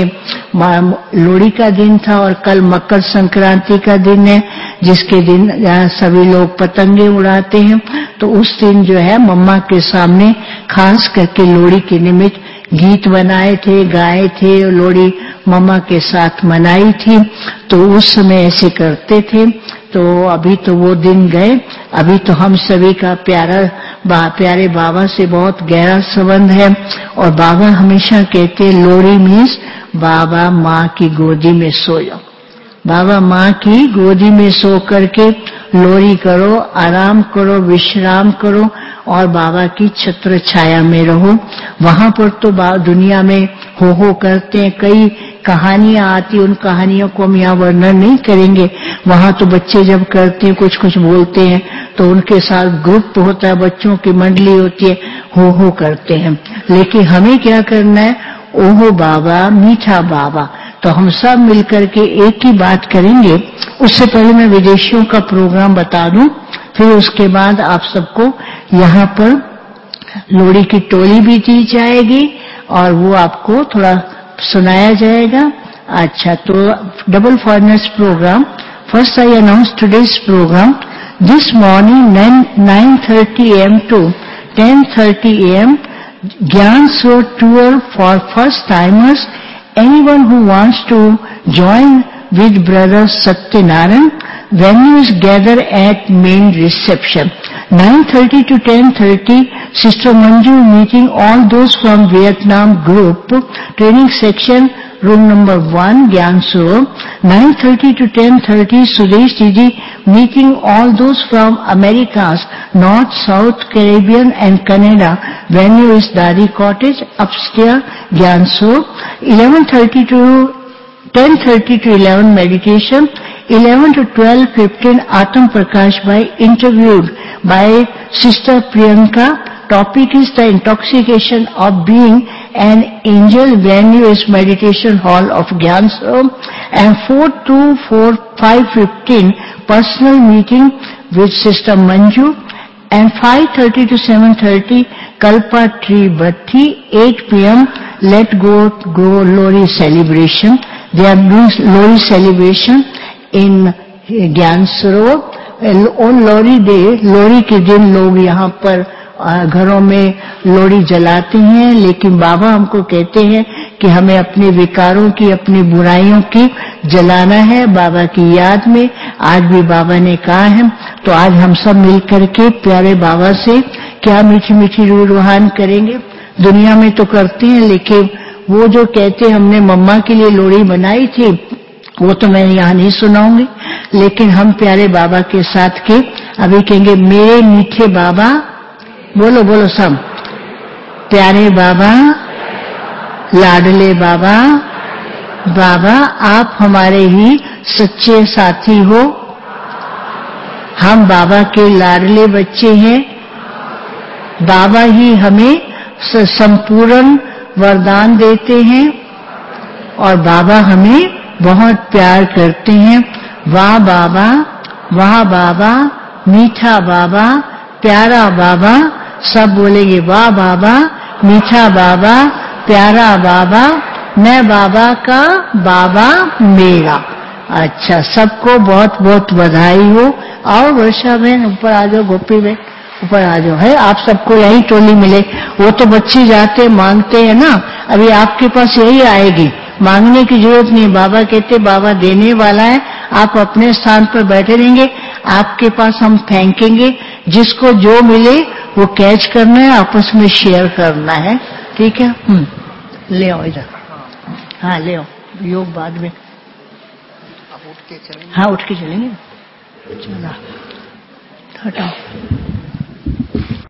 लोहड़ी का दिन था और कल मकर संक्रांति का दिन है जिसके दिन सभी लोग पतंगे उड़ाते हैं। तो उस दिन जो है मम्मा के सामने खास करके लोहड़ी के निमित्त गीत बनाए थे, गाए थे, लोहड़ी मम्मा के साथ मनाई थी। तो उस समय ऐसे करते थे। तो अभी तो वो दिन गए। अभी तो हम सभी का प्यारा बा, प्यारे बाबा से बहुत गहरा संबंध है और बाबा हमेशा कहते लोहड़ी मीन्स बाबा माँ की गोदी में सो जाओ, बाबा माँ की गोदी में सो करके लोहड़ी करो, आराम करो, विश्राम करो और बाबा की छत्र छाया में रहो। वहां पर तो दुनिया में हो हो करते हैं, कई कहानियां आती, उन कहानियों को हम यहाँ वर्णन नहीं करेंगे। वहां तो बच्चे जब करते हैं, कुछ कुछ बोलते हैं तो उनके साथ ग्रुप होता है, बच्चों की मंडली होती है, हो हो करते हैं। लेकिन हमें क्या करना है? ओहो बाबा, मीठा बाबा। तो हम सब मिलकर के एक ही बात करेंगे। उससे पहले मैं विदेशियों का प्रोग्राम बता दूं, फिर उसके बाद आप सबको यहाँ पर लोहड़ी की टोली भी दी जाएगी और वो आपको थोड़ा सुनाया जाएगा। अच्छा, तो double forenoons programme. First I announce today's programme. This morning nine thirty a m to ten thirty a m Gyan Sroth tour for first timers. Anyone who wants to join with Brother Satyanarayan, venue is gather at main reception. nine thirty to ten thirty, Sister Manju meeting all those from Vietnam group, training section, room number one, Gyan Sroth. nine thirty to ten thirty, Sudesh Didi meeting all those from Americas, North, South, Caribbean and Canada. Venue is Dari Cottage, upstairs, Gyan Sroth. eleven thirty to ten thirty to eleven meditation. eleven to twelve fifteen Atam Prakash Bhai interviewed by Sister Priyanka. Topic is the intoxication of being an angel. Venue is meditation hall of Gyan Sroth. And four to four five fifteen personal meeting with Sister Manju. And five thirty to seven thirty Kalpa Tree Bhatti. eight p m Let Go Grow Lohri celebration. They are doing Lohri celebration in Gyan Sroth. On Lohri day, Lohri के दिन लोग यहाँ पर घरों में लोहड़ी जलाते हैं, लेकिन बाबा हमको कहते हैं कि हमें अपने विकारों की, अपनी बुराइयों की जलाना है बाबा की याद में। आज भी बाबा ने कहा है, तो आज हम सब मिलकर के प्यारे बाबा से क्या मीठी मीठी रूहान करेंगे। दुनिया में तो करते हैं, लेकिन वो जो कहते हमने मम्मा के लिए लोहड़ी बनाई थी, वो तो मैं यहाँ नहीं सुनाऊंगी। लेकिन हम प्यारे बाबा के साथ के अभी कहेंगे, मेरे मीठे बाबा, बोलो बोलो सब, प्यारे बाबा, लाडले बाबा, बाबा आप हमारे ही सच्चे साथी हो, हम बाबा के लाडले बच्चे हैं, बाबा ही हमें संपूर्ण वरदान देते हैं, और बाबा हमें बहुत प्यार करते हैं। वाह बाबा, वाह बाबा, मीठा बाबा, प्यारा बाबा। सब बोलेंगे वाह बाबा, मीठा बाबा, प्यारा बाबा, मैं बाबा का, बाबा मेरा। अच्छा, सबको बहुत बहुत बधाई हो। आओ वर्षा बहन ऊपर आ जाओ, गोपी बहन ऊपर आ जाओ। है आप सबको यही टोली मिले। वो तो बच्चे जाते मांगते हैं ना, अभी आपके पास यही आएगी, मांगने की जरूरत नहीं। बाबा कहते बाबा देने वाला है, आप अपने स्थान पर बैठे रहेंगे, आपके पास हम फेंकेंगे, जिसको जो मिले वो कैच करना है, आपस में शेयर करना है। ठीक है? हम्म, ले आओ इधर। हाँ ले आओ, योग बाद में। हाँ उठ के चलेंगे। चलो हटाओ।